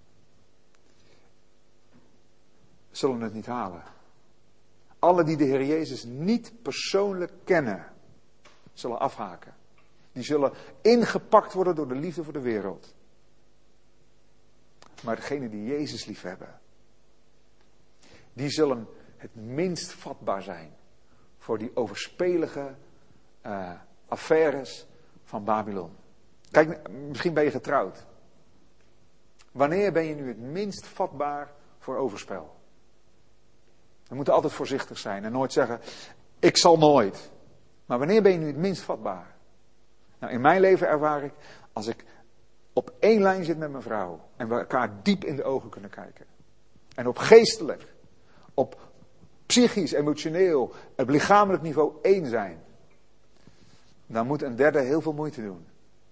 zullen het niet halen. Allen die de Heer Jezus niet persoonlijk kennen, zullen afhaken. Die zullen ingepakt worden door de liefde voor de wereld. Maar degenen die Jezus lief hebben, die zullen het minst vatbaar zijn voor die overspelige affaires van Babylon. Kijk, misschien ben je getrouwd. Wanneer ben je nu het minst vatbaar voor overspel? We moeten altijd voorzichtig zijn en nooit zeggen, ik zal nooit. Maar wanneer ben je nu het minst vatbaar? Nou, in mijn leven ervaar ik, als ik op één lijn zit met mijn vrouw en we elkaar diep in de ogen kunnen kijken. En op geestelijk, op psychisch, emotioneel, op lichamelijk niveau één zijn. Dan moet een derde heel veel moeite doen.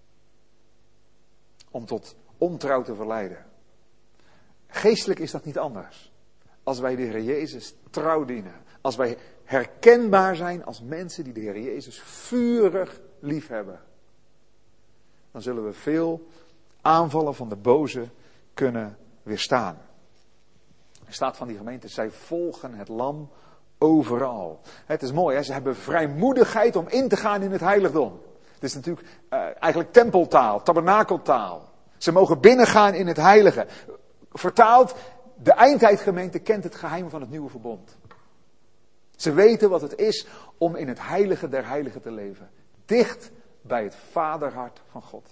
Om tot ontrouw te verleiden. Geestelijk is dat niet anders. Als wij de Heer Jezus trouw dienen. Als wij herkenbaar zijn als mensen die de Heer Jezus vurig lief hebben. dan zullen we veel aanvallen van de boze kunnen weerstaan. Er staat van die gemeente, zij volgen het lam overal. Het is mooi, hè? Ze hebben vrijmoedigheid om in te gaan in het heiligdom. Het is natuurlijk eigenlijk tempeltaal, tabernakeltaal. Ze mogen binnengaan in het heilige. Vertaald, de eindtijdgemeente kent het geheim van het nieuwe verbond. Ze weten wat het is om in het heilige der heiligen te leven. Dicht bij het vaderhart van God.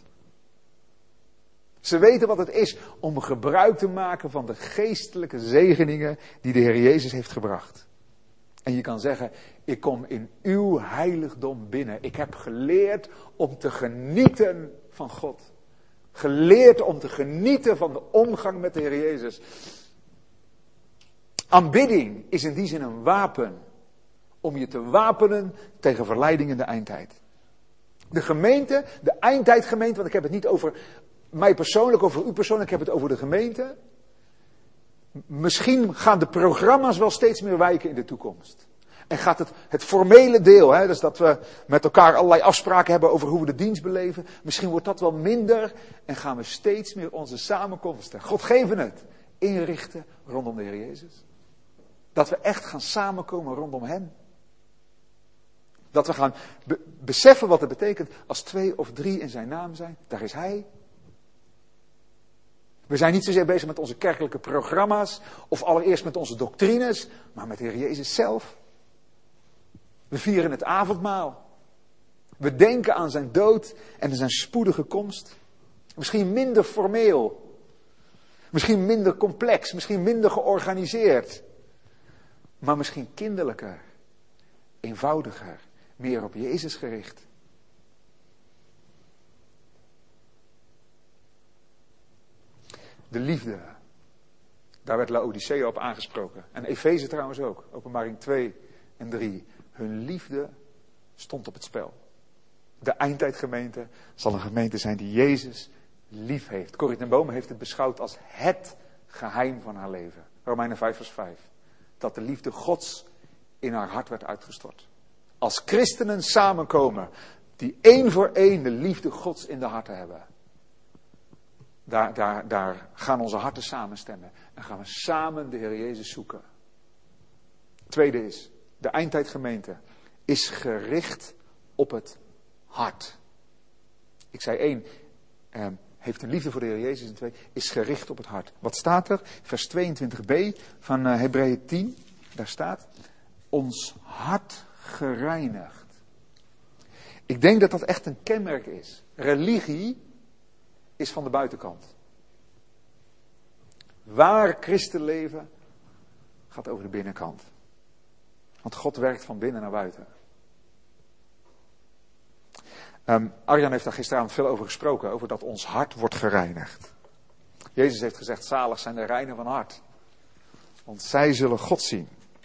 Ze weten wat het is om gebruik te maken van de geestelijke zegeningen die de Heer Jezus heeft gebracht. En je kan zeggen, ik kom in uw heiligdom binnen. Ik heb geleerd om te genieten van God. Geleerd om te genieten van de omgang met de Heer Jezus. Aanbidding is in die zin een wapen. Om je te wapenen tegen verleiding in de eindtijd. De gemeente, de eindtijdgemeente, want ik heb het niet over mij persoonlijk, over u persoonlijk, ik heb het over de gemeente. Misschien gaan de programma's wel steeds meer wijken in de toekomst. En gaat het formele deel, hè, dus dat we met elkaar allerlei afspraken hebben over hoe we de dienst beleven. Misschien wordt dat wel minder en gaan we steeds meer onze samenkomsten, God geven het, inrichten rondom de Heer Jezus. Dat we echt gaan samenkomen rondom Hem. Dat we gaan beseffen wat het betekent als 2 of 3 in zijn naam zijn. Daar is Hij. We zijn niet zozeer bezig met onze kerkelijke programma's of allereerst met onze doctrines, maar met de Heer Jezus zelf. We vieren het avondmaal. We denken aan zijn dood en zijn spoedige komst. Misschien minder formeel. Misschien minder complex. Misschien minder georganiseerd. Maar misschien kinderlijker. Eenvoudiger. Meer op Jezus gericht. De liefde. Daar werd Laodicea op aangesproken. En Efeze trouwens ook. Openbaring 2 en 3. Hun liefde stond op het spel. De eindtijdgemeente zal een gemeente zijn die Jezus lief heeft. Corrie ten Boom heeft het beschouwd als het geheim van haar leven. Romeinen 5 vers 5. Dat de liefde Gods in haar hart werd uitgestort. Als christenen samenkomen die 1 voor 1 de liefde Gods in de harten hebben. Daar gaan onze harten samenstemmen. En gaan we samen de Heer Jezus zoeken. Tweede is, de eindtijdgemeente is gericht op het hart. Ik zei 1, heeft een liefde voor de Heer Jezus. En 2, is gericht op het hart. Wat staat er? Vers 22b van Hebreeën 10. Daar staat, ons hart gereinigd. Ik denk dat dat echt een kenmerk is. Religie is van de buitenkant. Waar christen leven gaat over de binnenkant. Want God werkt van binnen naar buiten. Arjan heeft daar gisteravond veel over gesproken. Over dat ons hart wordt gereinigd. Jezus heeft gezegd, zalig zijn de reinen van hart. Want zij zullen God zien.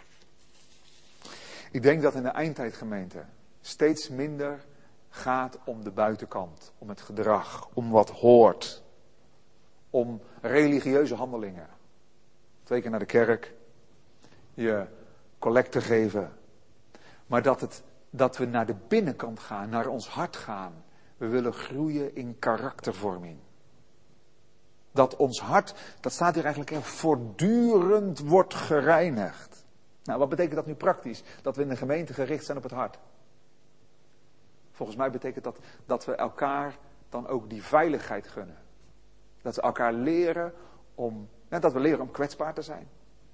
Ik denk dat in de eindtijdgemeente steeds minder gaat om de buitenkant. Om het gedrag. Om wat hoort. Om religieuze handelingen. 2 keer naar de kerk. Je collecte geven. Maar dat we naar de binnenkant gaan. Naar ons hart gaan. We willen groeien in karaktervorming. Dat ons hart, dat staat hier eigenlijk in, voortdurend wordt gereinigd. Nou, wat betekent dat nu praktisch? Dat we in de gemeente gericht zijn op het hart. Volgens mij betekent dat we elkaar dan ook die veiligheid gunnen. Dat we elkaar leren om kwetsbaar te zijn.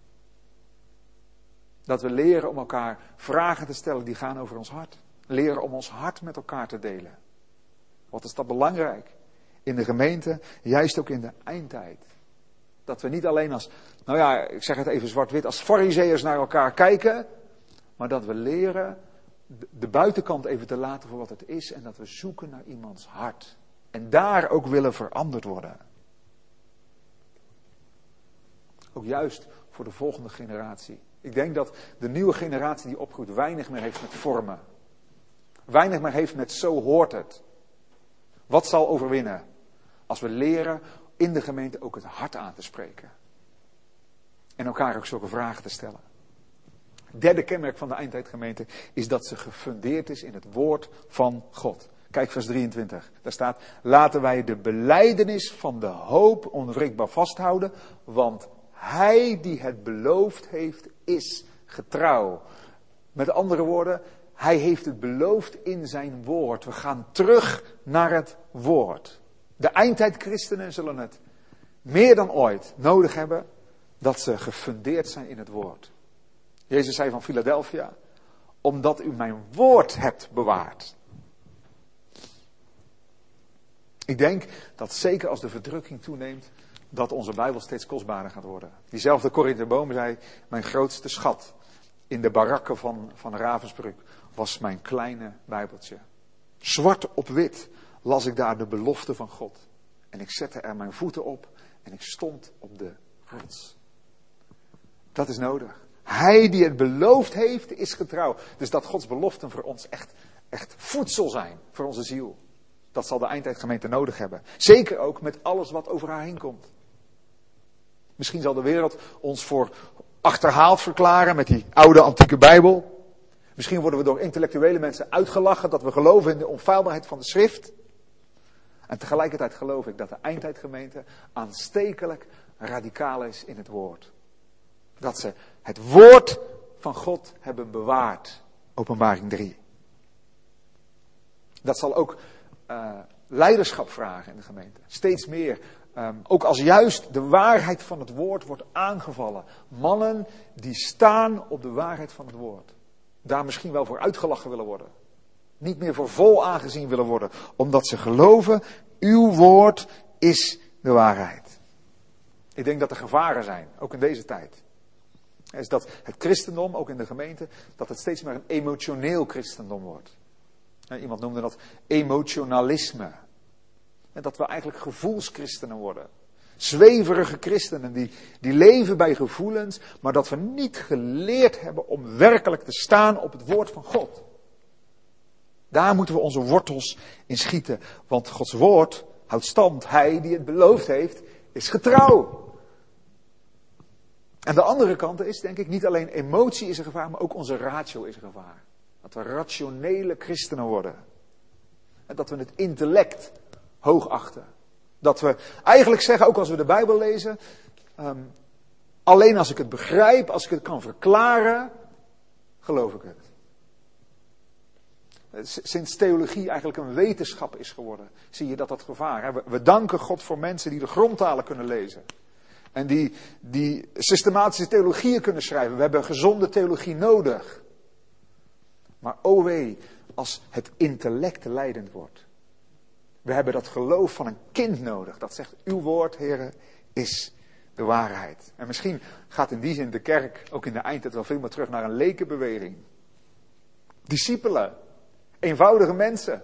Dat we leren om elkaar vragen te stellen die gaan over ons hart. Leren om ons hart met elkaar te delen. Wat is dat belangrijk? In de gemeente, juist ook in de eindtijd. Dat we niet alleen als, ik zeg het even zwart-wit, als farizeeërs naar elkaar kijken. Maar dat we leren de buitenkant even te laten voor wat het is. En dat we zoeken naar iemands hart. En daar ook willen veranderd worden. Ook juist voor de volgende generatie. Ik denk dat de nieuwe generatie die opgroeit weinig meer heeft met vormen. Weinig meer heeft met zo hoort het. Wat zal overwinnen? Als we leren in de gemeente ook het hart aan te spreken. En elkaar ook zulke vragen te stellen. Het derde kenmerk van de eindtijdgemeente is dat ze gefundeerd is in het woord van God. Kijk vers 23. Daar staat, laten wij de belijdenis van de hoop onwrikbaar vasthouden, want hij die het beloofd heeft, is getrouw. Met andere woorden, hij heeft het beloofd in zijn woord. We gaan terug naar het woord. De eindtijdchristenen zullen het meer dan ooit nodig hebben dat ze gefundeerd zijn in het woord. Jezus zei van Philadelphia, omdat u mijn woord hebt bewaard. Ik denk dat zeker als de verdrukking toeneemt, dat onze Bijbel steeds kostbaarder gaat worden. Diezelfde Corrie ten Boom zei, mijn grootste schat in de barakken van Ravensbrück was mijn kleine Bijbeltje. Zwart op wit las ik daar de belofte van God. En ik zette er mijn voeten op en ik stond op de rots. Dat is nodig. Hij die het beloofd heeft, is getrouw. Dus dat Gods beloften voor ons echt voedsel zijn voor onze ziel. Dat zal de eindtijdgemeente nodig hebben. Zeker ook met alles wat over haar heen komt. Misschien zal de wereld ons voor achterhaald verklaren met die oude antieke Bijbel. Misschien worden we door intellectuele mensen uitgelachen dat we geloven in de onfeilbaarheid van de schrift. En tegelijkertijd geloof ik dat de eindtijdgemeente aanstekelijk radicaal is in het woord. Dat ze het woord van God hebben bewaard. Openbaring 3. Dat zal ook leiderschap vragen in de gemeente. Steeds meer. Ook als juist de waarheid van het woord wordt aangevallen. Mannen die staan op de waarheid van het woord. Daar misschien wel voor uitgelachen willen worden. Niet meer voor vol aangezien willen worden. Omdat ze geloven, uw woord is de waarheid. Ik denk dat er gevaren zijn, ook in deze tijd. Is dat het christendom, ook in de gemeente, dat het steeds meer een emotioneel christendom wordt. Iemand noemde dat emotionalisme. En dat we eigenlijk gevoelschristenen worden. Zweverige christenen die leven bij gevoelens, maar dat we niet geleerd hebben om werkelijk te staan op het woord van God. Daar moeten we onze wortels in schieten, want Gods woord houdt stand. Hij die het beloofd heeft, is getrouw. En de andere kant is, denk ik, niet alleen emotie is een gevaar, maar ook onze ratio is een gevaar. Dat we rationele christenen worden. En dat we het intellect hoog achten. Dat we eigenlijk zeggen, ook als we de Bijbel lezen, alleen als ik het begrijp, als ik het kan verklaren, geloof ik het. Sinds theologie eigenlijk een wetenschap is geworden, zie je dat gevaar. We danken God voor mensen die de grondtalen kunnen lezen. En die systematische theologieën kunnen schrijven. We hebben gezonde theologie nodig. Maar o wee, als het intellect leidend wordt. We hebben dat geloof van een kind nodig. Dat zegt, uw woord, Heere, is de waarheid. En misschien gaat in die zin de kerk, ook in de eindtijd, wel veel meer terug naar een lekenbeweging. Discipelen. Eenvoudige mensen.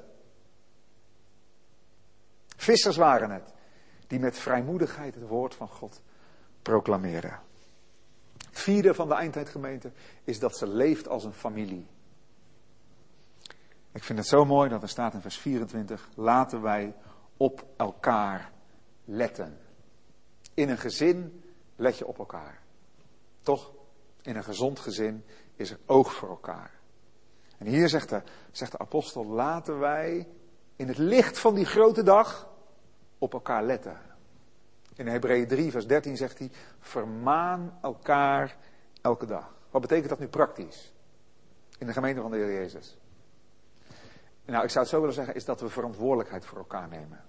Vissers waren het. Die met vrijmoedigheid het woord van God proclameren. Het vierde van de eindtijdgemeente is dat ze leeft als een familie. Ik vind het zo mooi dat er staat in vers 24. Laten wij op elkaar letten. In een gezin let je op elkaar. Toch? In een gezond gezin is er oog voor elkaar. En hier zegt de apostel, laten wij in het licht van die grote dag op elkaar letten. In Hebreeën 3 vers 13 zegt hij, vermaan elkaar elke dag. Wat betekent dat nu praktisch? In de gemeente van de Heer Jezus. Nou, ik zou het zo willen zeggen, is dat we verantwoordelijkheid voor elkaar nemen.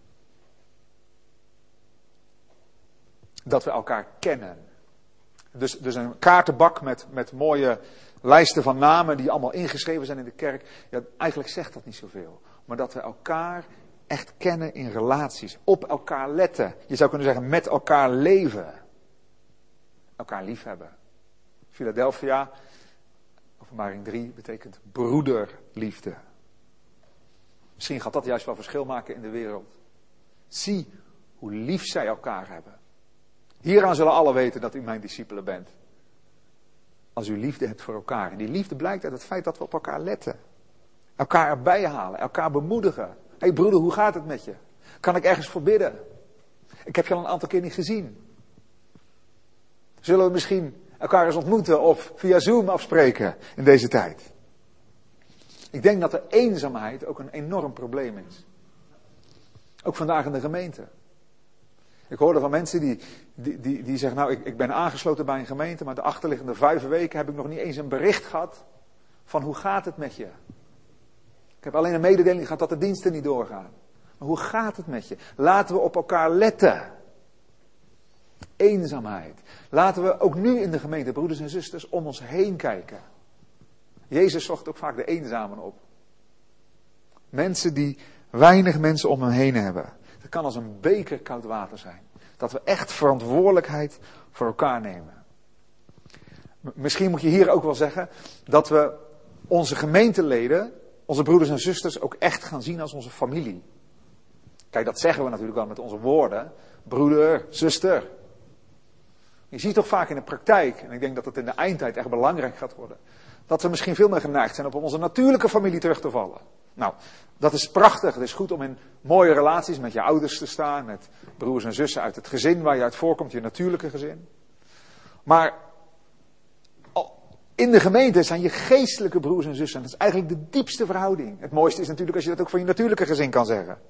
Dat we elkaar kennen. Dus een kaartenbak met mooie lijsten van namen die allemaal ingeschreven zijn in de kerk. Ja, eigenlijk zegt dat niet zoveel. Maar dat we elkaar echt kennen in relaties. Op elkaar letten. Je zou kunnen zeggen met elkaar leven. Elkaar liefhebben. Philadelphia, Openbaring 3, betekent broederliefde. Misschien gaat dat juist wel verschil maken in de wereld. Zie hoe lief zij elkaar hebben. Hieraan zullen alle weten dat u mijn discipelen bent. Als u liefde hebt voor elkaar. En die liefde blijkt uit het feit dat we op elkaar letten. Elkaar erbij halen. Elkaar bemoedigen. Hé broeder, hoe gaat het met je? Kan ik ergens voor bidden? Ik heb je al een aantal keer niet gezien. Zullen we misschien elkaar eens ontmoeten of via Zoom afspreken in deze tijd? Ik denk dat de eenzaamheid ook een enorm probleem is. Ook vandaag in de gemeente. Ik hoorde van mensen die zeggen, nou ik ben aangesloten bij een gemeente, maar de achterliggende 5 weken heb ik nog niet eens een bericht gehad van hoe gaat het met je. Ik heb alleen een mededeling gehad dat de diensten niet doorgaan. Maar hoe gaat het met je? Laten we op elkaar letten. Eenzaamheid. Laten we ook nu in de gemeente, broeders en zusters, om ons heen kijken. Jezus zocht ook vaak de eenzamen op. Mensen die weinig mensen om hen heen hebben. Het kan als een beker koud water zijn. Dat we echt verantwoordelijkheid voor elkaar nemen. Misschien moet je hier ook wel zeggen dat we onze gemeenteleden, onze broeders en zusters ook echt gaan zien als onze familie. Kijk, dat zeggen we natuurlijk wel met onze woorden. Broeder, zuster. Je ziet toch vaak in de praktijk, en ik denk dat het in de eindtijd echt belangrijk gaat worden, dat we misschien veel meer geneigd zijn op onze natuurlijke familie terug te vallen. Nou, dat is prachtig. Het is goed om in mooie relaties met je ouders te staan, met broers en zussen uit het gezin waar je uit voorkomt, je natuurlijke gezin. Maar in de gemeente zijn je geestelijke broers en zussen. Dat is eigenlijk de diepste verhouding. Het mooiste is natuurlijk als je dat ook van je natuurlijke gezin kan zeggen.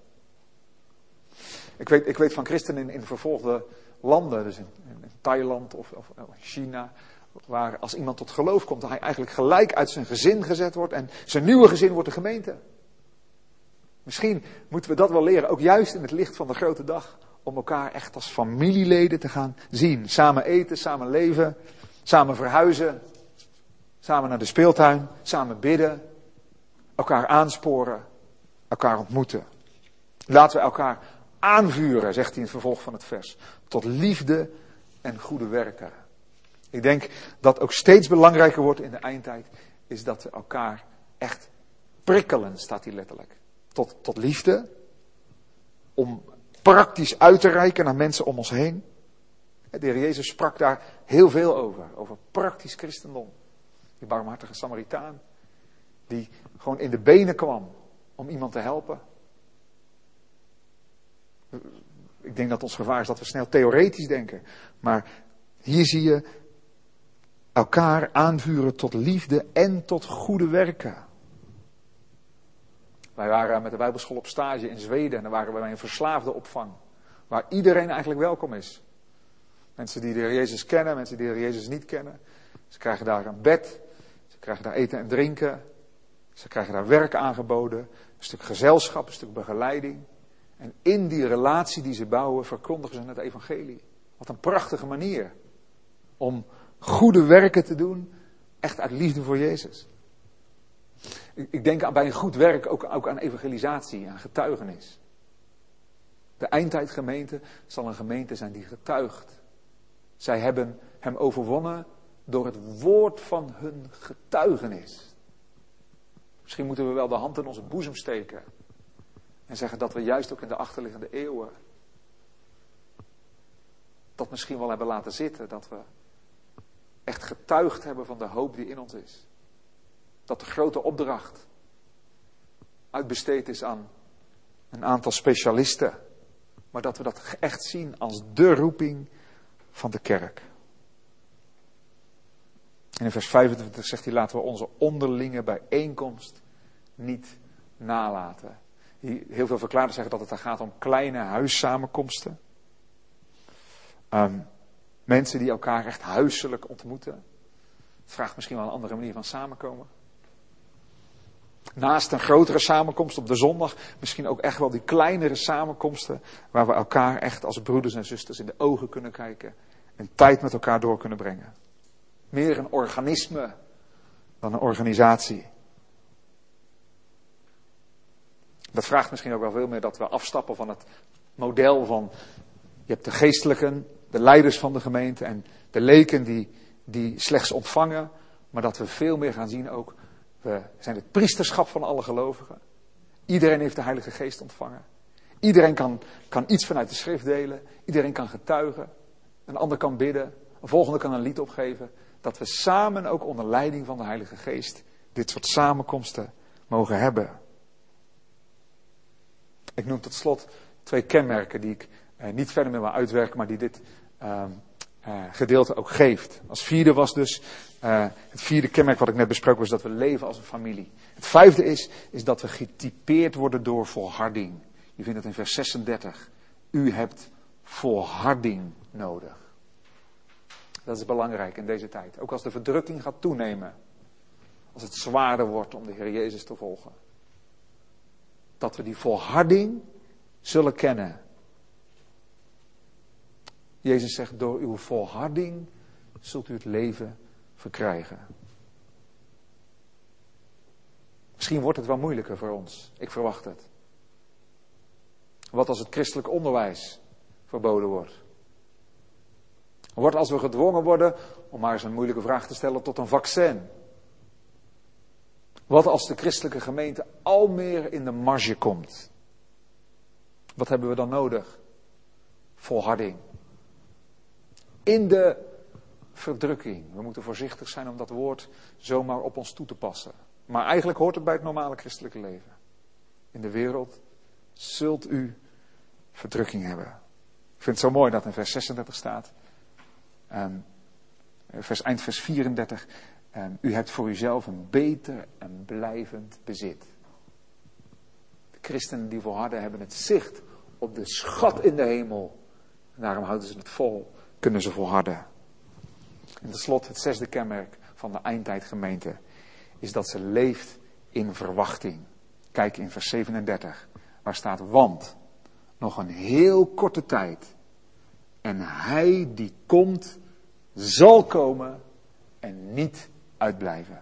Ik weet van christenen in vervolgde landen, dus in Thailand of China, waar als iemand tot geloof komt, dat hij eigenlijk gelijk uit zijn gezin gezet wordt en zijn nieuwe gezin wordt de gemeente. Misschien moeten we dat wel leren, ook juist in het licht van de grote dag, om elkaar echt als familieleden te gaan zien. Samen eten, samen leven, samen verhuizen, samen naar de speeltuin, samen bidden, elkaar aansporen, elkaar ontmoeten. Laten we elkaar aanvuren, zegt hij in het vervolg van het vers, tot liefde en goede werken. Ik denk dat ook steeds belangrijker wordt in de eindtijd, is dat we elkaar echt prikkelen, staat hier letterlijk. Tot liefde, om praktisch uit te reiken naar mensen om ons heen. De Heer Jezus sprak daar heel veel over praktisch christendom. Die barmhartige Samaritaan, die gewoon in de benen kwam om iemand te helpen. Ik denk dat ons gevaar is dat we snel theoretisch denken. Maar hier zie je elkaar aanvuren tot liefde en tot goede werken. Wij waren met de Bijbelschool op stage in Zweden en dan waren we bij een verslaafde opvang. Waar iedereen eigenlijk welkom is. Mensen die de Heer Jezus kennen, mensen die de Heer Jezus niet kennen. Ze krijgen daar een bed, ze krijgen daar eten en drinken. Ze krijgen daar werk aangeboden, een stuk gezelschap, een stuk begeleiding. En in die relatie die ze bouwen verkondigen ze het evangelie. Wat een prachtige manier om goede werken te doen, echt uit liefde voor Jezus. Ik denk bij een goed werk ook aan evangelisatie, aan getuigenis. De eindtijdgemeente zal een gemeente zijn die getuigt. Zij hebben hem overwonnen door het woord van hun getuigenis. Misschien moeten we wel de hand in onze boezem steken. En zeggen dat we juist ook in de achterliggende eeuwen dat misschien wel hebben laten zitten. Dat we echt getuigd hebben van de hoop die in ons is. Dat de grote opdracht uitbesteed is aan een aantal specialisten. Maar dat we dat echt zien als de roeping van de kerk. En in vers 25 zegt hij, laten we onze onderlinge bijeenkomst niet nalaten. Heel veel verklaarders zeggen dat het daar gaat om kleine huissamenkomsten. Mensen die elkaar echt huiselijk ontmoeten. Het vraagt misschien wel een andere manier van samenkomen. Naast een grotere samenkomst op de zondag, misschien ook echt wel die kleinere samenkomsten, waar we elkaar echt als broeders en zusters in de ogen kunnen kijken en tijd met elkaar door kunnen brengen. Meer een organisme dan een organisatie. Dat vraagt misschien ook wel veel meer dat we afstappen van het model van, je hebt de geestelijken, de leiders van de gemeente en de leken die slechts ontvangen, maar dat we veel meer gaan zien ook, we zijn het priesterschap van alle gelovigen. Iedereen heeft de Heilige Geest ontvangen. Iedereen kan iets vanuit de schrift delen. Iedereen kan getuigen. Een ander kan bidden. Een volgende kan een lied opgeven. Dat we samen ook onder leiding van de Heilige Geest dit soort samenkomsten mogen hebben. Ik noem tot slot 2 kenmerken die ik niet verder meer wil uitwerken, maar die dit gedeelte ook geeft. Als vierde was dus, het vierde kenmerk wat ik net besproken was dat we leven als een familie. Het vijfde is dat we getypeerd worden door volharding. Je vindt het in vers 36. U hebt volharding nodig. Dat is belangrijk in deze tijd. Ook als de verdrukking gaat toenemen. Als het zwaarder wordt om de Heer Jezus te volgen. Dat we die volharding zullen kennen. Jezus zegt, door uw volharding zult u het leven verkrijgen. Misschien wordt het wel moeilijker voor ons. Ik verwacht het. Wat als het christelijk onderwijs verboden wordt? Wat als we gedwongen worden, om maar eens een moeilijke vraag te stellen, tot een vaccin? Wat als de christelijke gemeente al meer in de marge komt? Wat hebben we dan nodig? Volharding. In de verdrukking. We moeten voorzichtig zijn om dat woord zomaar op ons toe te passen. Maar eigenlijk hoort het bij het normale christelijke leven. In de wereld zult u verdrukking hebben. Ik vind het zo mooi dat in vers 36 staat. Eind vers 34. U hebt voor uzelf een beter en blijvend bezit. De christenen die volharden hebben het zicht op de schat in de hemel. En daarom houden ze het vol. Kunnen ze volharden. En tenslotte het zesde kenmerk van de eindtijdgemeente is dat ze leeft in verwachting. Kijk in vers 37. Waar staat, want nog een heel korte tijd en hij die komt zal komen en niet uitblijven.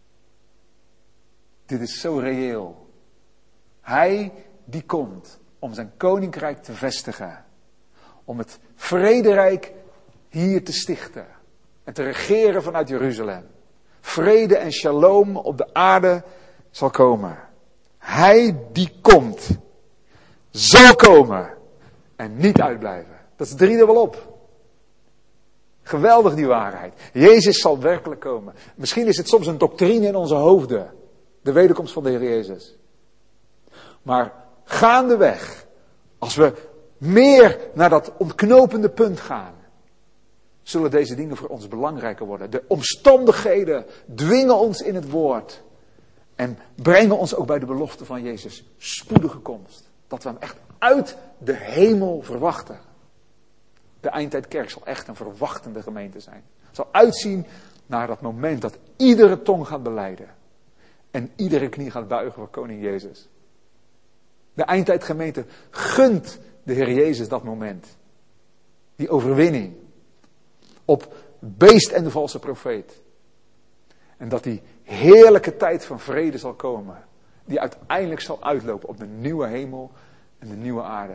Dit is zo reëel. Hij die komt om zijn koninkrijk te vestigen. Om het vrederijk hier te stichten. En te regeren vanuit Jeruzalem. Vrede en shalom op de aarde zal komen. Hij die komt, zal komen en niet uitblijven. Dat is driedubbel op. Geweldig die waarheid. Jezus zal werkelijk komen. Misschien is het soms een doctrine in onze hoofden. De wederkomst van de Heer Jezus. Maar gaandeweg, als we meer naar dat ontknopende punt gaan, zullen deze dingen voor ons belangrijker worden. De omstandigheden dwingen ons in het woord. En brengen ons ook bij de belofte van Jezus' spoedige komst. Dat we hem echt uit de hemel verwachten. De eindtijdkerk zal echt een verwachtende gemeente zijn. Het zal uitzien naar dat moment dat iedere tong gaat belijden. En iedere knie gaat buigen voor koning Jezus. De eindtijdgemeente gunt de Heer Jezus dat moment. Die overwinning. Op beest en de valse profeet. En dat die heerlijke tijd van vrede zal komen. Die uiteindelijk zal uitlopen op de nieuwe hemel en de nieuwe aarde.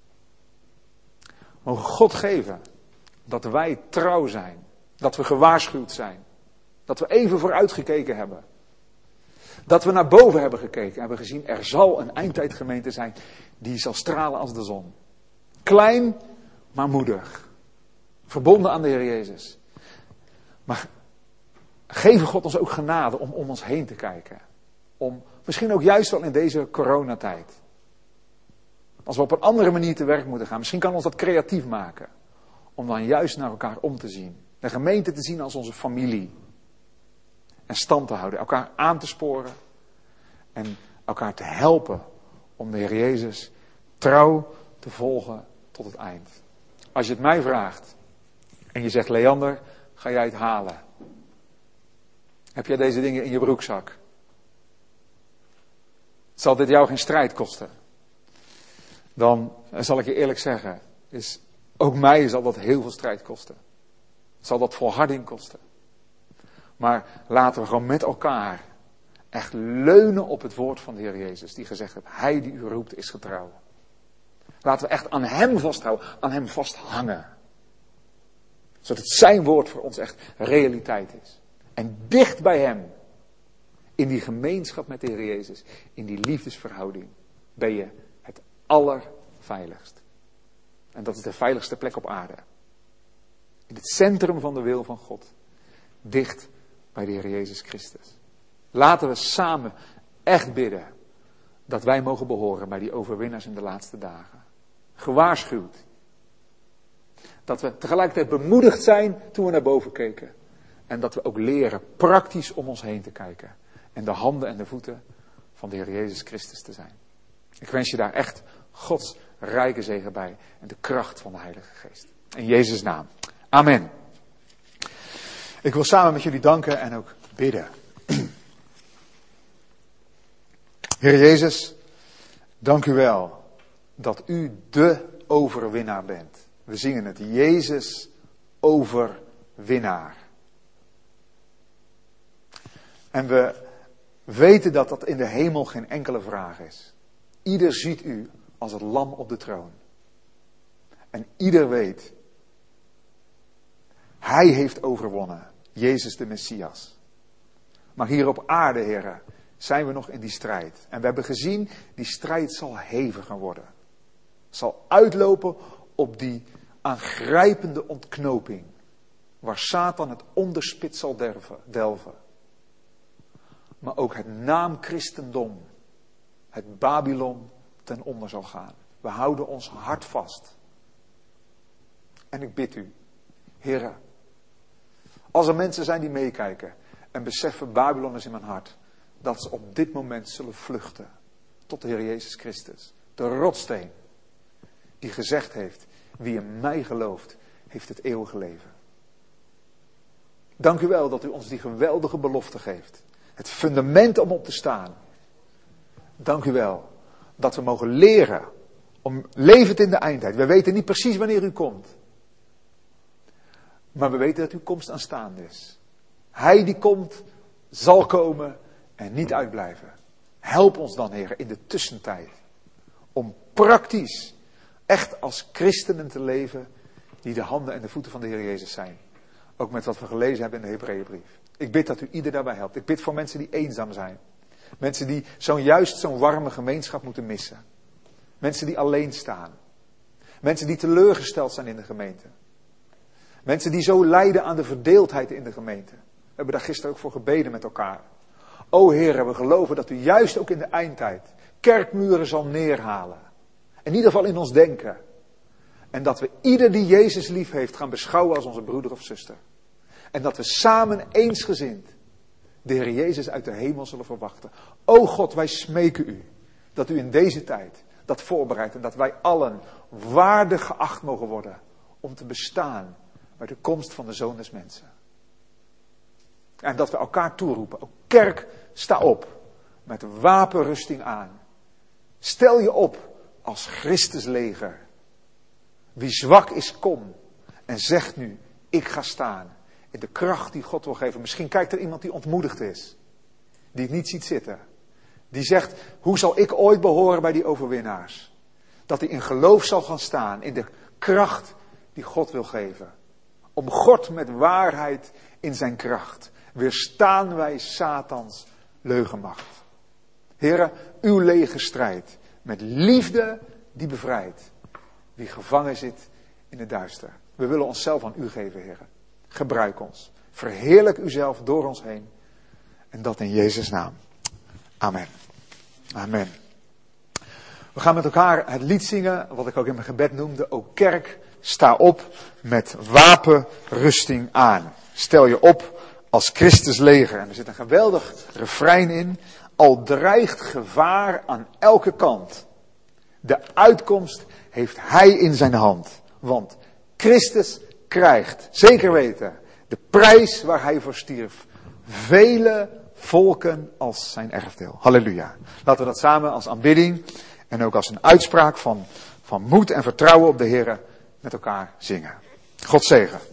Mogen God geven dat wij trouw zijn. Dat we gewaarschuwd zijn. Dat we even vooruitgekeken hebben. Dat we naar boven hebben gekeken en hebben gezien, er zal een eindtijdgemeente zijn die zal stralen als de zon. Klein, maar moedig. Verbonden aan de Heer Jezus. Maar geef God ons ook genade om ons heen te kijken. Om, misschien ook juist wel in deze coronatijd. Als we op een andere manier te werk moeten gaan. Misschien kan ons dat creatief maken. Om dan juist naar elkaar om te zien. De gemeente te zien als onze familie. En stand te houden. Elkaar aan te sporen. En elkaar te helpen. Om de Heer Jezus trouw te volgen tot het eind. Als je het mij vraagt. En je zegt, Leander, ga jij het halen? Heb jij deze dingen in je broekzak? Zal dit jou geen strijd kosten? Dan zal ik je eerlijk zeggen, ook mij zal dat heel veel strijd kosten. Zal dat volharding kosten. Maar laten we gewoon met elkaar echt leunen op het woord van de Heer Jezus. Die gezegd heeft, hij die u roept is getrouw. Laten we echt aan hem vasthouden, aan hem vasthangen. Zodat zijn woord voor ons echt realiteit is. En dicht bij hem, in die gemeenschap met de Heer Jezus, in die liefdesverhouding, ben je het allerveiligst. En dat is de veiligste plek op aarde. In het centrum van de wil van God. Dicht bij de Heer Jezus Christus. Laten we samen echt bidden dat wij mogen behoren bij die overwinnaars in de laatste dagen. Gewaarschuwd. Dat we tegelijkertijd bemoedigd zijn toen we naar boven keken. En dat we ook leren praktisch om ons heen te kijken. En de handen en de voeten van de Heer Jezus Christus te zijn. Ik wens je daar echt Gods rijke zegen bij. En de kracht van de Heilige Geest. In Jezus' naam. Amen. Ik wil samen met jullie danken en ook bidden. Heer Jezus, dank u wel dat u de overwinnaar bent. We zingen het, Jezus overwinnaar. En we weten dat dat in de hemel geen enkele vraag is. Ieder ziet u als het lam op de troon. En ieder weet, hij heeft overwonnen, Jezus de Messias. Maar hier op aarde, heren, zijn we nog in die strijd. En we hebben gezien, die strijd zal heviger worden. Zal uitlopen op die aangrijpende ontknoping. Waar Satan het onderspit zal delven. Maar ook het naamchristendom, het Babylon, ten onder zal gaan. We houden ons hart vast. En ik bid u, heren, als er mensen zijn die meekijken en beseffen Babylon is in mijn hart, dat ze op dit moment zullen vluchten tot de Heer Jezus Christus. De rotsteen die gezegd heeft, wie in mij gelooft, heeft het eeuwige leven. Dank u wel dat u ons die geweldige belofte geeft. Het fundament om op te staan. Dank u wel dat we mogen leren om levend in de eindtijd. We weten niet precies wanneer u komt. Maar we weten dat uw komst aanstaande is. Hij die komt, zal komen en niet uitblijven. Help ons dan, Heer, in de tussentijd. Om praktisch, echt als christenen te leven, die de handen en de voeten van de Heer Jezus zijn. Ook met wat we gelezen hebben in de Hebreeënbrief. Ik bid dat u ieder daarbij helpt. Ik bid voor mensen die eenzaam zijn. Mensen die zo'n warme gemeenschap moeten missen. Mensen die alleen staan. Mensen die teleurgesteld zijn in de gemeente. Mensen die zo lijden aan de verdeeldheid in de gemeente. We hebben daar gisteren ook voor gebeden met elkaar. O Heer, we geloven dat u juist ook in de eindtijd kerkmuren zal neerhalen. In ieder geval in ons denken. En dat we ieder die Jezus lief heeft gaan beschouwen als onze broeder of zuster. En dat we samen eensgezind de Heer Jezus uit de hemel zullen verwachten. O God, wij smeken u dat u in deze tijd dat voorbereidt. En dat wij allen waardig geacht mogen worden om te bestaan bij de komst van de Zoon des Mensen. En dat we elkaar toeroepen. O kerk, sta op met wapenrusting aan. Stel je op als Christus leger. Wie zwak is, kom. En zegt nu, ik ga staan. In de kracht die God wil geven. Misschien kijkt er iemand die ontmoedigd is. Die het niet ziet zitten. Die zegt, hoe zal ik ooit behoren bij die overwinnaars? Dat hij in geloof zal gaan staan. In de kracht die God wil geven. Omgord met waarheid in zijn kracht. Weerstaan wij Satans leugenmacht. Heren, uw legerstrijd. Met liefde die bevrijdt. Wie gevangen zit in het duister. We willen onszelf aan u geven, heren. Gebruik ons. Verheerlijk uzelf door ons heen. En dat in Jezus' naam. Amen. Amen. We gaan met elkaar het lied zingen, wat ik ook in mijn gebed noemde. O kerk, sta op met wapenrusting aan. Stel je op als Christus leger. En er zit een geweldig refrein in. Al dreigt gevaar aan elke kant. De uitkomst heeft hij in zijn hand. Want Christus krijgt, zeker weten, de prijs waar hij voor stierf. Vele volken als zijn erfdeel. Halleluja. Laten we dat samen als aanbidding en ook als een uitspraak van moed en vertrouwen op de Heer met elkaar zingen. God zegen.